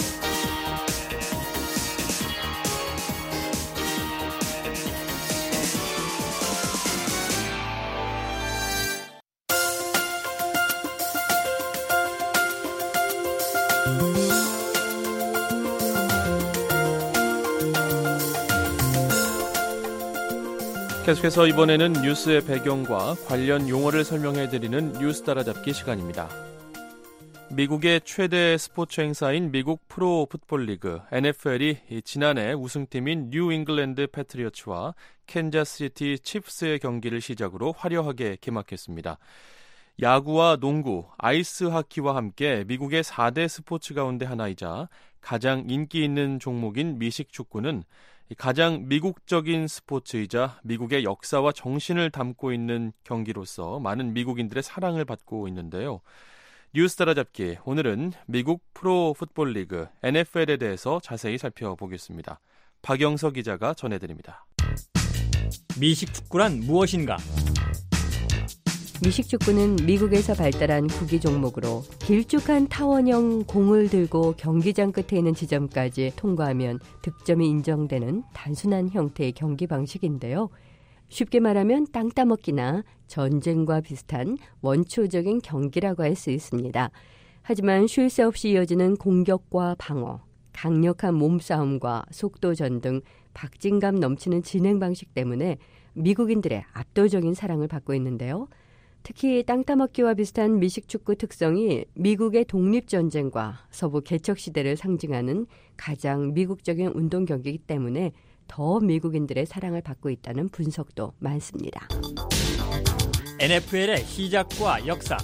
계속해서 이번에는 뉴스의 배경과 관련 용어를 설명해드리는 뉴스 따라잡기 시간입니다. 미국의 최대 스포츠 행사인 미국 프로 풋볼 리그 엔에프엘이 지난해 우승팀인 뉴 잉글랜드 패트리어츠와 캔자스시티 칩스의 경기를 시작으로 화려하게 개막했습니다. 야구와 농구, 아이스 하키와 함께 미국의 사 대 스포츠 가운데 하나이자 가장 인기 있는 종목인 미식축구는 가장 미국적인 스포츠이자 미국의 역사와 정신을 담고 있는 경기로서 많은 미국인들의 사랑을 받고 있는데요. 뉴스 따라잡기, 오늘은 미국 프로 풋볼 리그 엔에프엘에 대해서 자세히 살펴보겠습니다. 박영서 기자가 전해드립니다.
미식축구란 무엇인가?
미식축구는 미국에서 발달한 구기 종목으로 길쭉한 타원형 공을 들고 경기장 끝에 있는 지점까지 통과하면 득점이 인정되는 단순한 형태의 경기 방식인데요. 쉽게 말하면 땅 따먹기나 전쟁과 비슷한 원초적인 경기라고 할 수 있습니다. 하지만 쉴 새 없이 이어지는 공격과 방어, 강력한 몸싸움과 속도전 등 박진감 넘치는 진행 방식 때문에 미국인들의 압도적인 사랑을 받고 있는데요. 특히 땅 따먹기와 비슷한 미식축구 특성이 미국의 독립전쟁과 서부 개척시대를 상징하는 가장 미국적인 운동 경기이기 때문에 더 미국인들의 사랑을 받고 있다는 분석도 많습니다.
엔에프엘의 시작과 역사.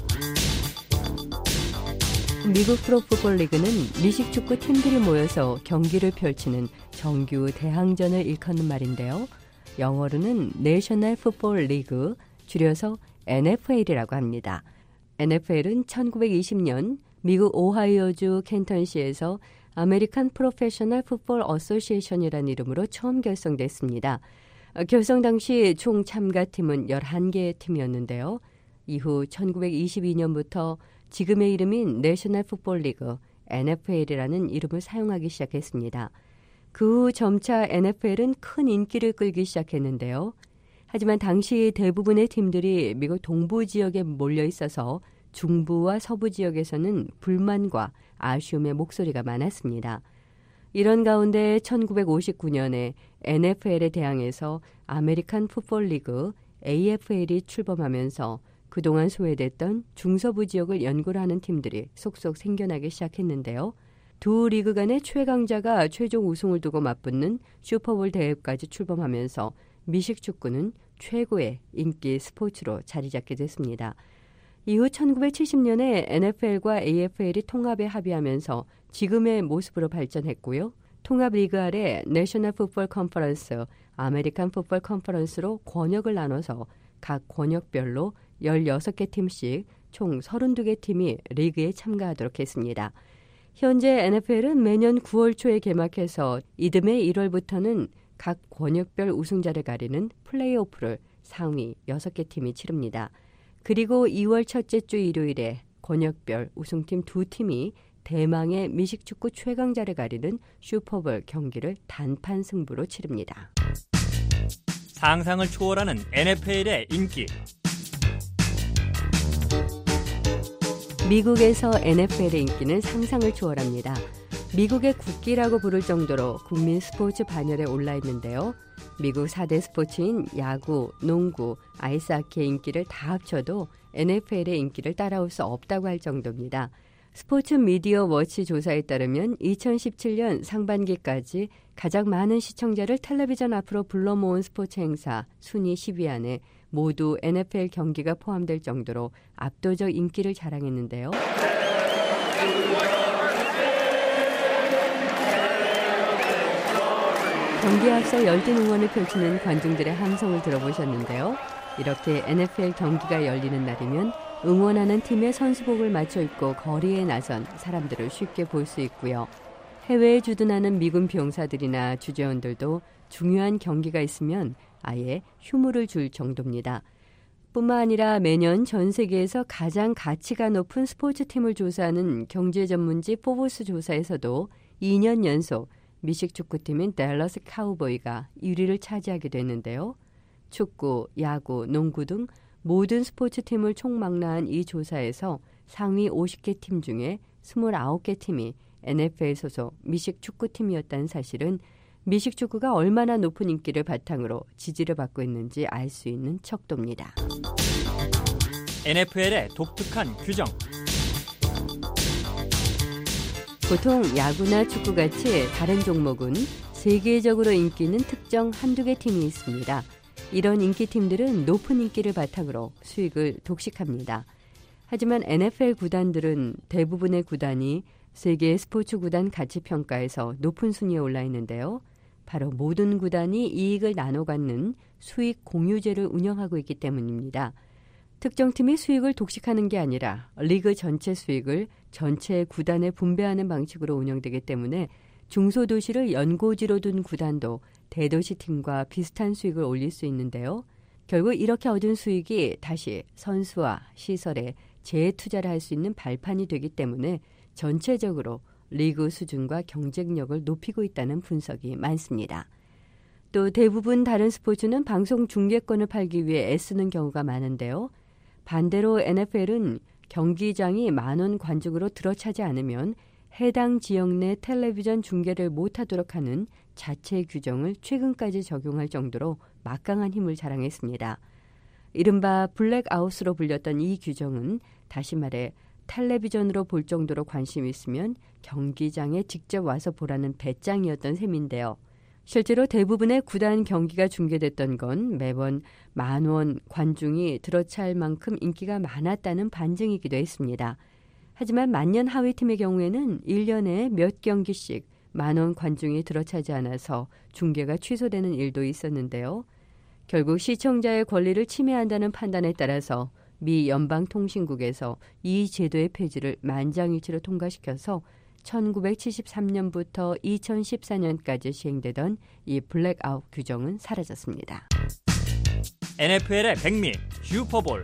미국 프로풋볼 리그는 미식축구 팀들이 모여서 경기를 펼치는 정규 대항전을 일컫는 말인데요. 영어로는 내셔널 풋볼 리그, 줄여서 엔에프엘이라고 합니다. 엔에프엘은 천구백이십 년 미국 오하이오주 켄턴시에서 아메리칸 프로페셔널 풋볼 어소시에이션이라는 이름으로 처음 결성됐습니다. 결성 당시 총 참가팀은 열한 개의 팀이었는데요. 이후 천구백이십이 년부터 지금의 이름인 내셔널 풋볼 리그 엔에프엘이라는 이름을 사용하기 시작했습니다. 그 후 점차 엔에프엘은 큰 인기를 끌기 시작했는데요. 하지만 당시 대부분의 팀들이 미국 동부 지역에 몰려 있어서 중부와 서부 지역에서는 불만과 아쉬움의 목소리가 많았습니다. 이런 가운데 천구백오십구 년에 엔에프엘에 대항해서 아메리칸 풋볼 리그 에이에프엘이 출범하면서 그동안 소외됐던 중서부 지역을 연고로 하는 팀들이 속속 생겨나기 시작했는데요. 두 리그 간의 최강자가 최종 우승을 두고 맞붙는 슈퍼볼 대회까지 출범하면서 미식축구는 최고의 인기 스포츠로 자리 잡게 됐습니다. 이후 천구백칠십 년에 엔에프엘과 에이에프엘이 통합에 합의하면서 지금의 모습으로 발전했고요. 통합리그 아래 내셔널 풋볼 컨퍼런스, 아메리칸 풋볼 컨퍼런스로 권역을 나눠서 각 권역별로 열여섯 개 팀씩 총 서른두 개 팀이 리그에 참가하도록 했습니다. 현재 엔에프엘은 매년 구월 초에 개막해서 이듬해 일월부터는 각 권역별 우승자를 가리는 플레이오프를 상위 여섯 개 팀이 치릅니다. 그리고 이월 첫째 주 일요일에 권역별 우승팀 두 팀이 대망의 미식축구 최강자를 가리는 슈퍼볼 경기를 단판 승부로 치릅니다.
상상을 초월하는 엔에프엘의 인기.
미국에서 엔에프엘의 인기는 상상을 초월합니다. 미국의 국기라고 부를 정도로 국민 스포츠 반열에 올라 있는데요. 미국 사 대 스포츠인 야구, 농구, 아이스하키의 인기를 다 합쳐도 엔에프엘의 인기를 따라올 수 없다고 할 정도입니다. 스포츠 미디어 워치 조사에 따르면 이천십칠 년 상반기까지 가장 많은 시청자를 텔레비전 앞으로 불러 모은 스포츠 행사 순위 십 위 안에 모두 엔에프엘 경기가 포함될 정도로 압도적 인기를 자랑했는데요. 경기에 앞서 열띤 응원을 펼치는 관중들의 함성을 들어보셨는데요. 이렇게 엔에프엘 경기가 열리는 날이면 응원하는 팀의 선수복을 맞춰 입고 거리에 나선 사람들을 쉽게 볼 수 있고요. 해외에 주둔하는 미군 병사들이나 주재원들도 중요한 경기가 있으면 아예 휴무를 줄 정도입니다. 뿐만 아니라 매년 전 세계에서 가장 가치가 높은 스포츠팀을 조사하는 경제 전문지 포브스 조사에서도 이 년 연속 미식축구팀인 댈러스 카우보이가 일 위를 차지하게 됐는데요. 축구, 야구, 농구 등 모든 스포츠팀을 총망라한 이 조사에서 상위 오십 개 팀 중에 이십구 개 팀이 엔에프엘 소속 미식축구팀이었다는 사실은 미식축구가 얼마나 높은 인기를 바탕으로 지지를 받고 있는지 알 수 있는 척도입니다.
엔에프엘의 독특한 규정.
보통 야구나 축구같이 다른 종목은 세계적으로 인기 있는 특정 한두 개 팀이 있습니다. 이런 인기팀들은 높은 인기를 바탕으로 수익을 독식합니다. 하지만 엔에프엘 구단들은 대부분의 구단이 세계 스포츠 구단 가치평가에서 높은 순위에 올라 있는데요. 바로 모든 구단이 이익을 나눠 갖는 수익 공유제를 운영하고 있기 때문입니다. 특정 팀이 수익을 독식하는 게 아니라 리그 전체 수익을 전체 구단에 분배하는 방식으로 운영되기 때문에 중소도시를 연고지로 둔 구단도 대도시팀과 비슷한 수익을 올릴 수 있는데요. 결국 이렇게 얻은 수익이 다시 선수와 시설에 재투자를 할 수 있는 발판이 되기 때문에 전체적으로 리그 수준과 경쟁력을 높이고 있다는 분석이 많습니다. 또 대부분 다른 스포츠는 방송 중계권을 팔기 위해 애쓰는 경우가 많은데요. 반대로 엔에프엘은 경기장이 만원 관중으로 들어차지 않으면 해당 지역 내 텔레비전 중계를 못하도록 하는 자체 규정을 최근까지 적용할 정도로 막강한 힘을 자랑했습니다. 이른바 블랙아웃으로 불렸던 이 규정은 다시 말해 텔레비전으로 볼 정도로 관심이 있으면 경기장에 직접 와서 보라는 배짱이었던 셈인데요. 실제로 대부분의 구단 경기가 중계됐던 건 매번 만원 관중이 들어찰 만큼 인기가 많았다는 반증이기도 했습니다. 하지만 만년 하위팀의 경우에는 일 년에 몇 경기씩 만원 관중이 들어차지 않아서 중계가 취소되는 일도 있었는데요. 결국 시청자의 권리를 침해한다는 판단에 따라서 미 연방통신국에서 이 제도의 폐지를 만장일치로 통과시켜서 천구백칠십삼 년부터 이천십사 년까지 시행되던 이 블랙아웃 규정은 사라졌습니다.
엔에프엘의 백미 슈퍼볼.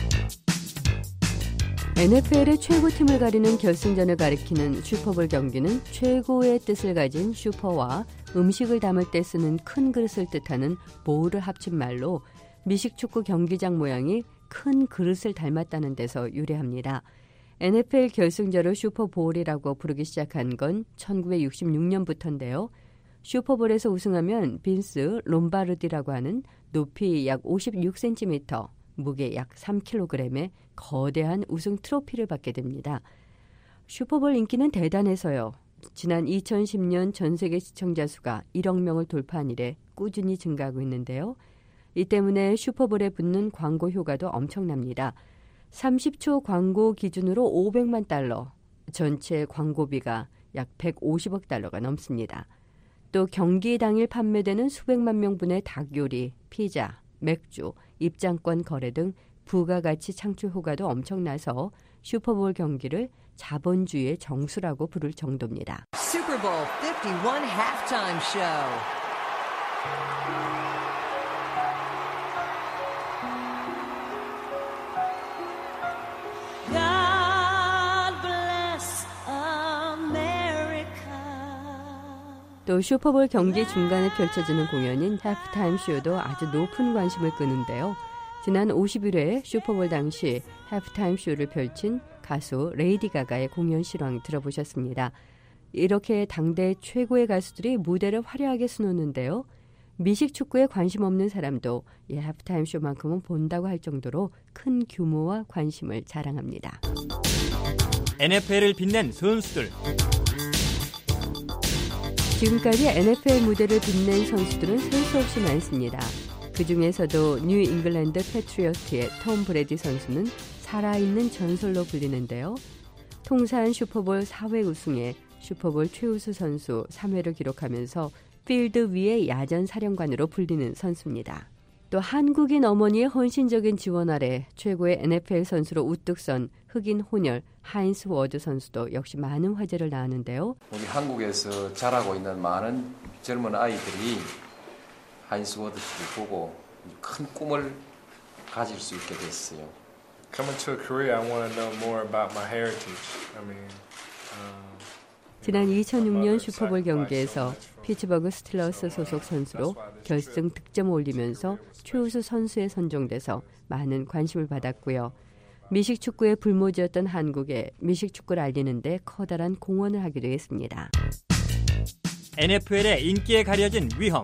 엔에프엘의 최고팀을 가리는 결승전을 가리키는 슈퍼볼 경기는 최고의 뜻을 가진 슈퍼와 음식을 담을 때 쓰는 큰 그릇을 뜻하는 보울을 합친 말로 미식축구 경기장 모양이 큰 그릇을 닮았다는 데서 유래합니다. 엔에프엘 결승전을 슈퍼볼이라고 부르기 시작한 건 천구백육십육 년부터인데요. 슈퍼볼에서 우승하면 빈스 롬바르디라고 하는 높이 약 오십육 센티미터, 무게 약 삼 킬로그램의 거대한 우승 트로피를 받게 됩니다. 슈퍼볼 인기는 대단해서요. 지난 이천십 년 전 세계 시청자 수가 일억 명을 돌파한 이래 꾸준히 증가하고 있는데요. 이 때문에 슈퍼볼에 붙는 광고 효과도 엄청납니다. 삼십 초 광고 기준으로 오백만 달러, 전체 광고비가 약 백오십억 달러가 넘습니다. 또 경기 당일 판매되는 수백만 명분의 닭 요리, 피자, 맥주, 입장권 거래 등 부가가치 창출 효과도 엄청나서 슈퍼볼 경기를 자본주의의 정수라고 부를 정도입니다.
Super Bowl fifty-one halftime show.
또 슈퍼볼 경기 중간에 펼쳐지는 공연인 해프타임 쇼도 아주 높은 관심을 끄는데요. 지난 오십 일에 슈퍼볼 당시 해프타임 쇼를 펼친 가수 레이디 가가의 공연 실황 들어보셨습니다. 이렇게 당대 최고의 가수들이 무대를 화려하게 수놓는데요. 미식 축구에 관심 없는 사람도 이 해프타임 쇼만큼은 본다고 할 정도로 큰 규모와 관심을 자랑합니다.
엔에프엘을 빛낸 선수들.
지금까지 엔에프엘 무대를 빛낸 선수들은 셀 수 없이 많습니다. 그중에서도 뉴 잉글랜드 패트리어트의 톰 브래디 선수는 살아있는 전설로 불리는데요. 통산 슈퍼볼 사 회 우승에 슈퍼볼 최우수 선수 삼 회를 기록하면서 필드 위의 야전 사령관으로 불리는 선수입니다. 또 한국인 어머니의 헌신적인 지원 아래 최고의 엔에프엘 선수로 우뚝 선 흑인 혼혈 하인스 워드 선수도 역시 많은 화제를 낳았는데요.
우리 한국에서 자라고 있는 많은 젊은 아이들이 하인스 워드 씨를 보고 큰 꿈을 가질 수 있게 됐어요.
Coming to Korea, I want to know more about my heritage. I mean, um,
지난 이천육 년 슈퍼볼 경기에서 피츠버그 스틸러스 소속 선수로 결승 득점을 올리면서 최우수 선수에 선정돼서 많은 관심을 받았고요. 미식축구의 불모지였던 한국에 미식축구를 알리는 데 커다란 공헌을 하기도 했습니다.
엔에프엘의 인기에 가려진 위험.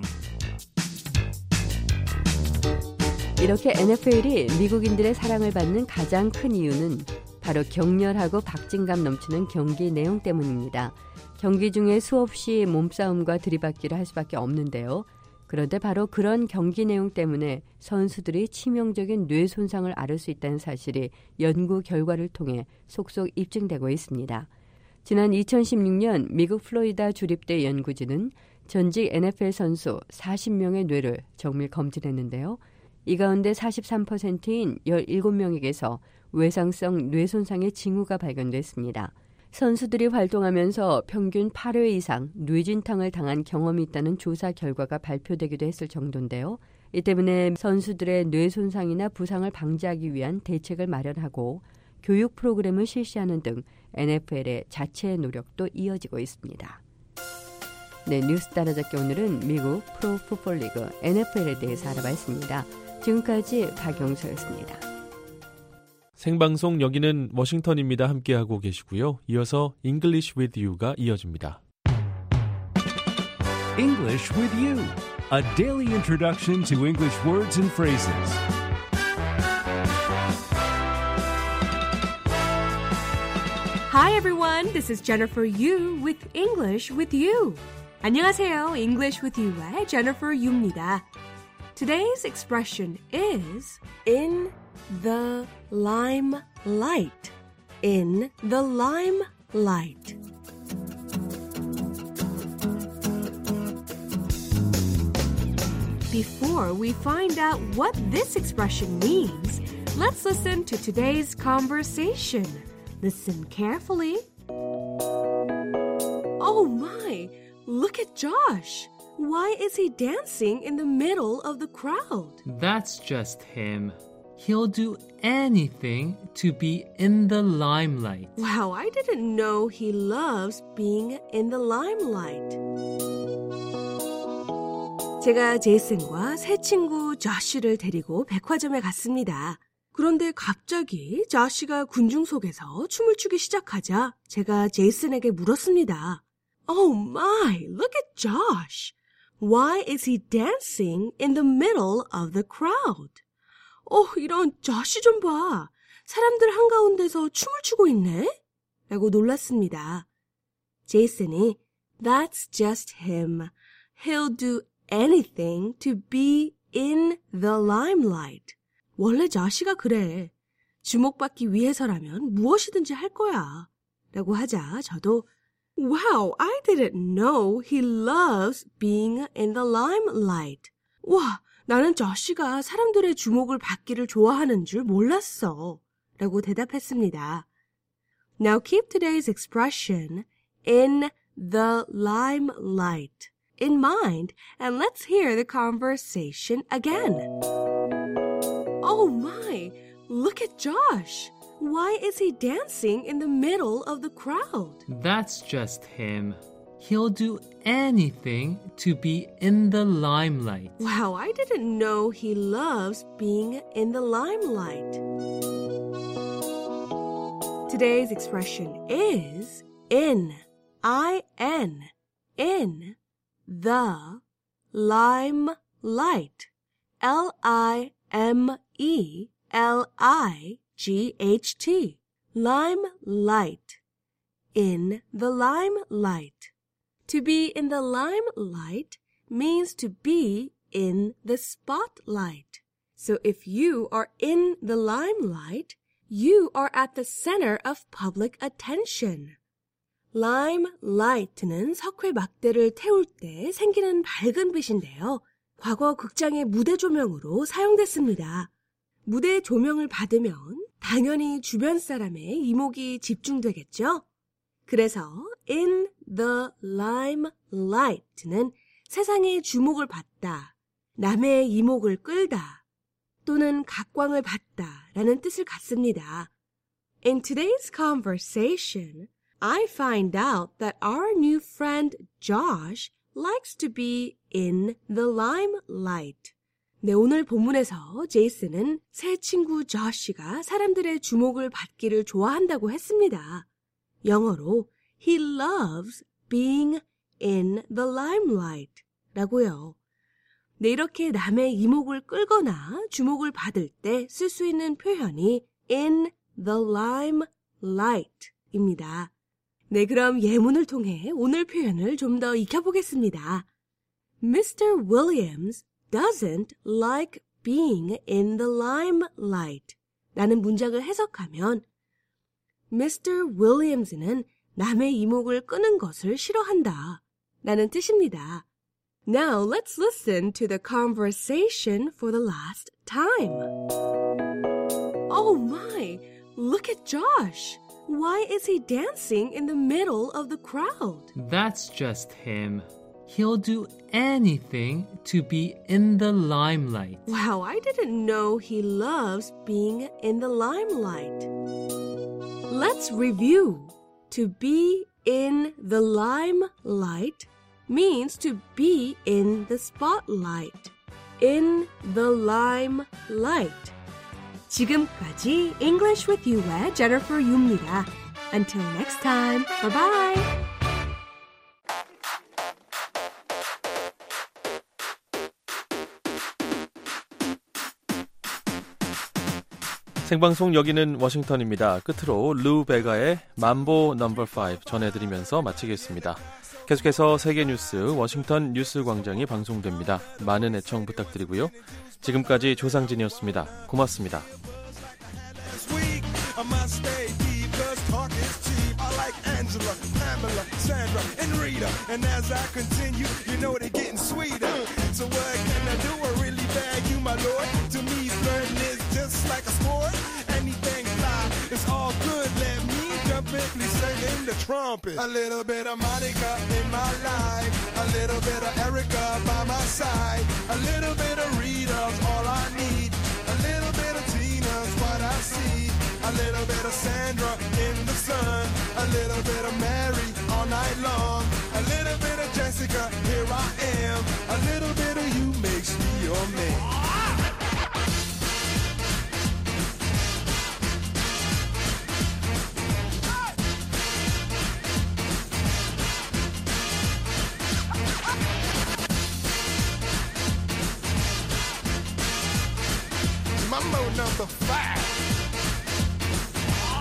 이렇게 엔에프엘이 미국인들의 사랑을 받는 가장 큰 이유는 바로 격렬하고 박진감 넘치는 경기 내용 때문입니다. 경기 중에 수없이 몸싸움과 들이받기를 할 수밖에 없는데요. 그런데 바로 그런 경기 내용 때문에 선수들이 치명적인 뇌 손상을 앓을 수 있다는 사실이 연구 결과를 통해 속속 입증되고 있습니다. 지난 이천십육 년 미국 플로리다 주립대 연구진은 전직 엔에프엘 선수 사십 명의 뇌를 정밀 검진했는데요. 이 가운데 사십삼 퍼센트인 열일곱 명에게서 외상성 뇌손상의 징후가 발견됐습니다. 선수들이 활동하면서 평균 팔 회 이상 뇌진탕을 당한 경험이 있다는 조사 결과가 발표되기도 했을 정도인데요. 이 때문에 선수들의 뇌손상이나 부상을 방지하기 위한 대책을 마련하고 교육 프로그램을 실시하는 등 엔에프엘의 자체 노력도 이어지고 있습니다. 네, 뉴스 따라잡기 오늘은 미국 프로풋볼 리그 엔에프엘에 대해서 알아봤습니다. 지금까지 박영서였습니다.
생방송 여기는 워싱턴입니다. 함께하고 계시고요. 이어서 English with You가 이어집니다.
English with You, a daily introduction to English words and phrases.
Hi everyone, this is Jennifer Yu with English with You. 안녕하세요, English with You의 Jennifer Yu입니다. Today's expression is in the limelight. In the limelight. Before we find out what this expression means, let's listen to today's conversation. Listen carefully. Oh my, look at Josh. Why is he dancing in the middle of the crowd?
That's just him. He'll do anything to be in the limelight.
Wow, I didn't know he loves being in the limelight. 제가 제이슨과 새 친구 저시를 데리고 백화점에 갔습니다. 그런데 갑자기 저시가 군중 속에서 춤을 추기 시작하자 제가 제이슨에게 물었습니다. Oh my, look at Josh. Why is he dancing in the middle of the crowd? 어, 이런 저시 좀 봐. 사람들 한가운데서 춤을 추고 있네? 라고 놀랐습니다. 제이슨이 That's just him. He'll do anything to be in the limelight. 원래 저시가 그래. 주목받기 위해서라면 무엇이든지 할 거야. 라고 하자 저도 Wow, I didn't know he loves being in the limelight. 와, 나는 저씨가 사람들의 주목을 받기를 좋아하는 줄 몰랐어. 라고 대답했습니다. Now keep today's expression in the limelight in mind and let's hear the conversation again. Oh my, look at Josh. Why is he dancing in the middle of the crowd?
That's just him. He'll do anything to be in the limelight.
Wow, I didn't know he loves being in the limelight. Today's expression is in, I N, in the limelight. L I M E L I G H T. Limelight. In the limelight. To be in the limelight means to be in the spotlight. So if you are in the limelight, you are at the center of public attention. Limelight는 석회 막대를 태울 때 생기는 밝은 빛인데요. 과거 극장의 무대 조명으로 사용됐습니다. 무대 조명을 받으면 당연히 주변 사람의 이목이 집중되겠죠? 그래서 in the limelight는 세상의 주목을 받다, 남의 이목을 끌다, 또는 각광을 받다 라는 뜻을 갖습니다. In today's conversation, I find out that our new friend Josh likes to be in the limelight. 네, 오늘 본문에서 제이슨은 새 친구 저시가 사람들의 주목을 받기를 좋아한다고 했습니다. 영어로 He loves being in the limelight 라고요. 네, 이렇게 남의 이목을 끌거나 주목을 받을 때 쓸 수 있는 표현이 in the limelight 입니다. 네, 그럼 예문을 통해 오늘 표현을 좀 더 익혀보겠습니다. Mister Williams doesn't like being in the limelight 라는 문장을 해석하면 Mister Williams는 남의 이목을 끄는 것을 싫어한다 라는 뜻입니다. Now let's listen to the conversation for the last time. Oh my, look at Josh. Why is he dancing in the middle of the crowd?
That's just him. He'll do anything to be in the limelight.
Wow, I didn't know he loves being in the limelight. Let's review. To be in the limelight means to be in the spotlight. In the limelight. 지금까지 English with You의 Jennifer Yu입니다. Until next time, bye-bye.
생방송 여기는 워싱턴입니다. 끝으로 루 베가의 mambo 넘버 파이브 전해드리면서 마치겠습니다. 계속해서 세계 뉴스 워싱턴 뉴스 광장이 방송됩니다. 많은 애청 부탁드리고요. 지금까지 조상진이었습니다. 고맙습니다.
Angela, Pamela, Sandra, and Rita. And as I continue, you know they're getting sweeter. So what can I do? I really bag you, my lord. To me, flirting is just like a sport. Anything fly, it's all good. Let me jump in, please sing in the trumpet. A little bit of Monica in my life. A little bit of Erica by my side. A little bit of Rita's all I need. A little bit of Tina's what I see. A little bit of Sandra in the sun. A little bit of Mary all night long. A little bit of Jessica, here I am. A little bit of you makes me your man. Mambo number five.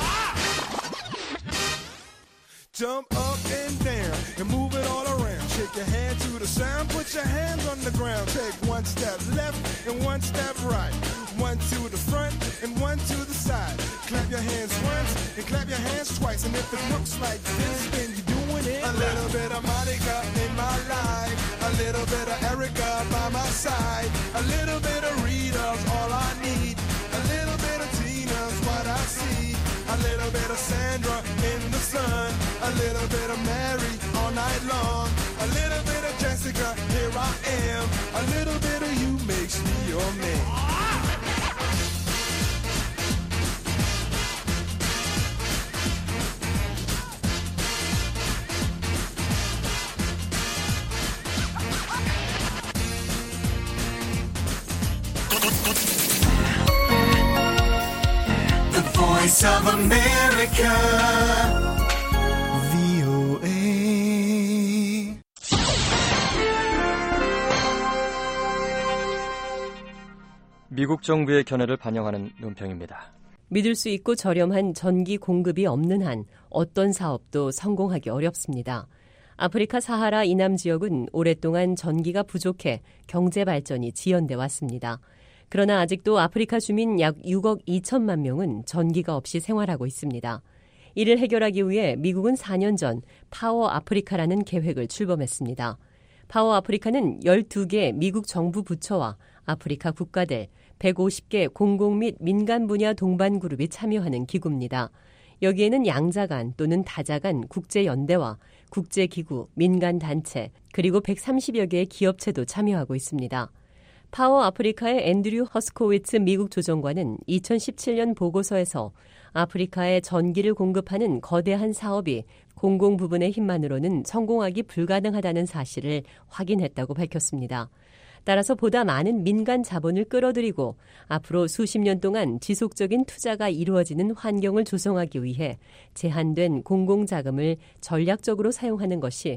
Jump up and down and move it all around. Shake Take your hand to the sound, put your hands on the ground. Take one step left and one step right. One to the front and one to the side. Clap your hands once and clap your hands twice. And if it looks like this, then you're doing it. A little bit of Monica in my life. A little bit of Erica by my side. A little bit of Rita's all I need. A little bit of Tina's what I see. A little bit of Sandra in the sun. A little bit of Mary all night long. A little bit of Jessica, here I am. A little bit of you makes me your man. The Voice of America, 브이오에이.
미국 정부의 견해를 반영하는 논평입니다.
믿을 수 있고 저렴한 전기 공급이 없는 한 어떤 사업도 성공하기 어렵습니다. 아프리카 사하라 이남 지역은 오랫동안 전기가 부족해 경제 발전이 지연돼 왔습니다. 그러나 아직도 아프리카 주민 약 육억 이천만 명은 전기가 없이 생활하고 있습니다. 이를 해결하기 위해 미국은 사 년 전 파워 아프리카라는 계획을 출범했습니다. 파워 아프리카는 열두 개 미국 정부 부처와 아프리카 국가들, 백오십 개 공공 및 민간 분야 동반 그룹이 참여하는 기구입니다. 여기에는 양자간 또는 다자간 국제연대와 국제기구, 민간단체, 그리고 백삼십여 개의 기업체도 참여하고 있습니다. 파워 아프리카의 앤드류 허스코위츠 미국 조정관은 이천십칠 년 보고서에서 아프리카에 전기를 공급하는 거대한 사업이 공공 부분의 힘만으로는 성공하기 불가능하다는 사실을 확인했다고 밝혔습니다. 따라서 보다 많은 민간 자본을 끌어들이고 앞으로 수십 년 동안 지속적인 투자가 이루어지는 환경을 조성하기 위해 제한된 공공자금을 전략적으로 사용하는 것이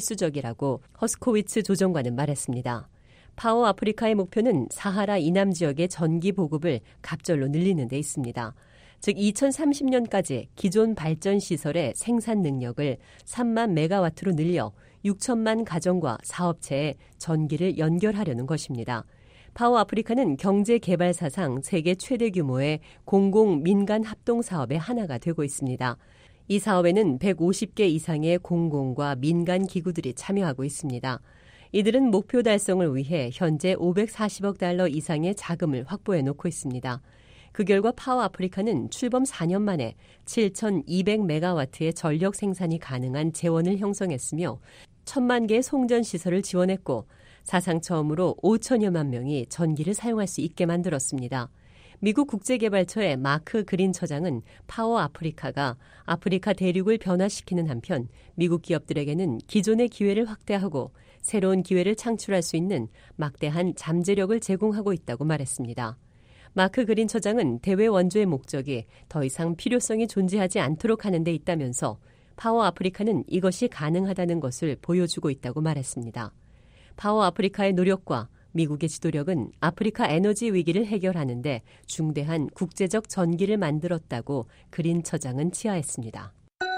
필수적이라고 허스코위츠 조정관은 말했습니다. 파워 아프리카의 목표는 사하라 이남 지역의 전기 보급을 갑절로 늘리는 데 있습니다. 즉 이천삼십 년까지 기존 발전 시설의 생산 능력을 삼만 메가와트로 늘려 육천만 가정과 사업체에 전기를 연결하려는 것입니다. 파워 아프리카는 경제 개발 사상 세계 최대 규모의 공공 민간 합동 사업의 하나가 되고 있습니다. 이 사업에는 백오십 개 이상의 공공과 민간 기구들이 참여하고 있습니다. 이들은 목표 달성을 위해 현재 오백사십억 달러 이상의 자금을 확보해 놓고 있습니다. 그 결과 파워 아프리카는 출범 사 년 만에 칠천이백 메가와트의 전력 생산이 가능한 재원을 형성했으며 천만 개의 송전 시설을 지원했고 사상 처음으로 오천여만 명이 전기를 사용할 수 있게 만들었습니다. 미국 국제개발처의 마크 그린 처장은 파워 아프리카가 아프리카 대륙을 변화시키는 한편 미국 기업들에게는 기존의 기회를 확대하고 새로운 기회를 창출할 수 있는 막대한 잠재력을 제공하고 있다고 말했습니다. 마크 그린 처장은 대외 원조의 목적이 더 이상 필요성이 존재하지 않도록 하는 데 있다면서 파워 아프리카는 이것이 가능하다는 것을 보여주고 있다고 말했습니다. 파워 아프리카의 노력과 미국의 지도력은 아프리카 에너지 위기를 해결하는 데 중대한 국제적 전기를 만들었다고 그린 처장은 치하했습니다.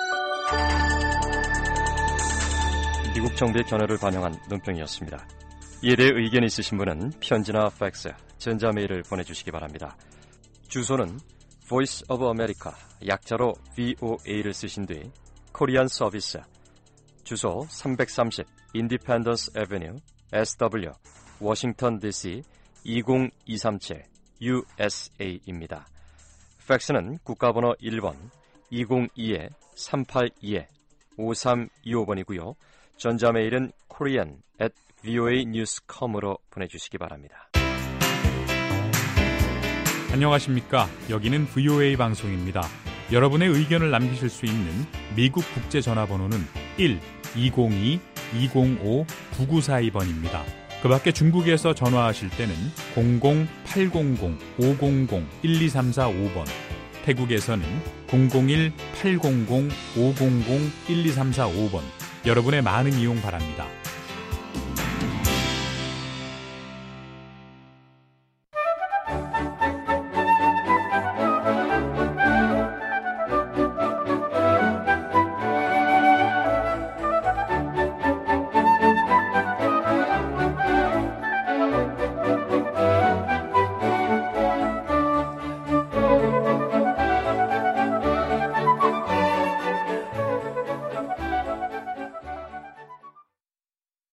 미국 정부의 견해를 반영한 논평이었습니다. 이에 대해 의견이 있으신 분은 편지나 팩스, 전자메일을 보내주시기 바랍니다. 주소는 Voice of America, 약자로 브이오에이를 쓰신 뒤 코리안 서비스, 주소 삼백삼십 Independence Avenue, 에스더블유, 워싱턴 디씨 이공이삼칠 유에스에이입니다. 팩스는 국가번호 일 번 이공이 삼팔이 오삼이오 번이고요. 전자메일은 korean at 브이오에이 뉴스 닷 컴으로 보내주시기 바랍니다.
안녕하십니까. 여기는 브이오에이 방송입니다. 여러분의 의견을 남기실 수 있는 미국 국제전화번호는 일 이공이 이공오 구구사이 번입니다. 그 밖에 중국에서 전화하실 때는 공공 팔공공 오공공 일이삼사오 번, 태국에서는 공공일 팔공공 오공공 일이삼사오 번, 여러분의 많은 이용 바랍니다.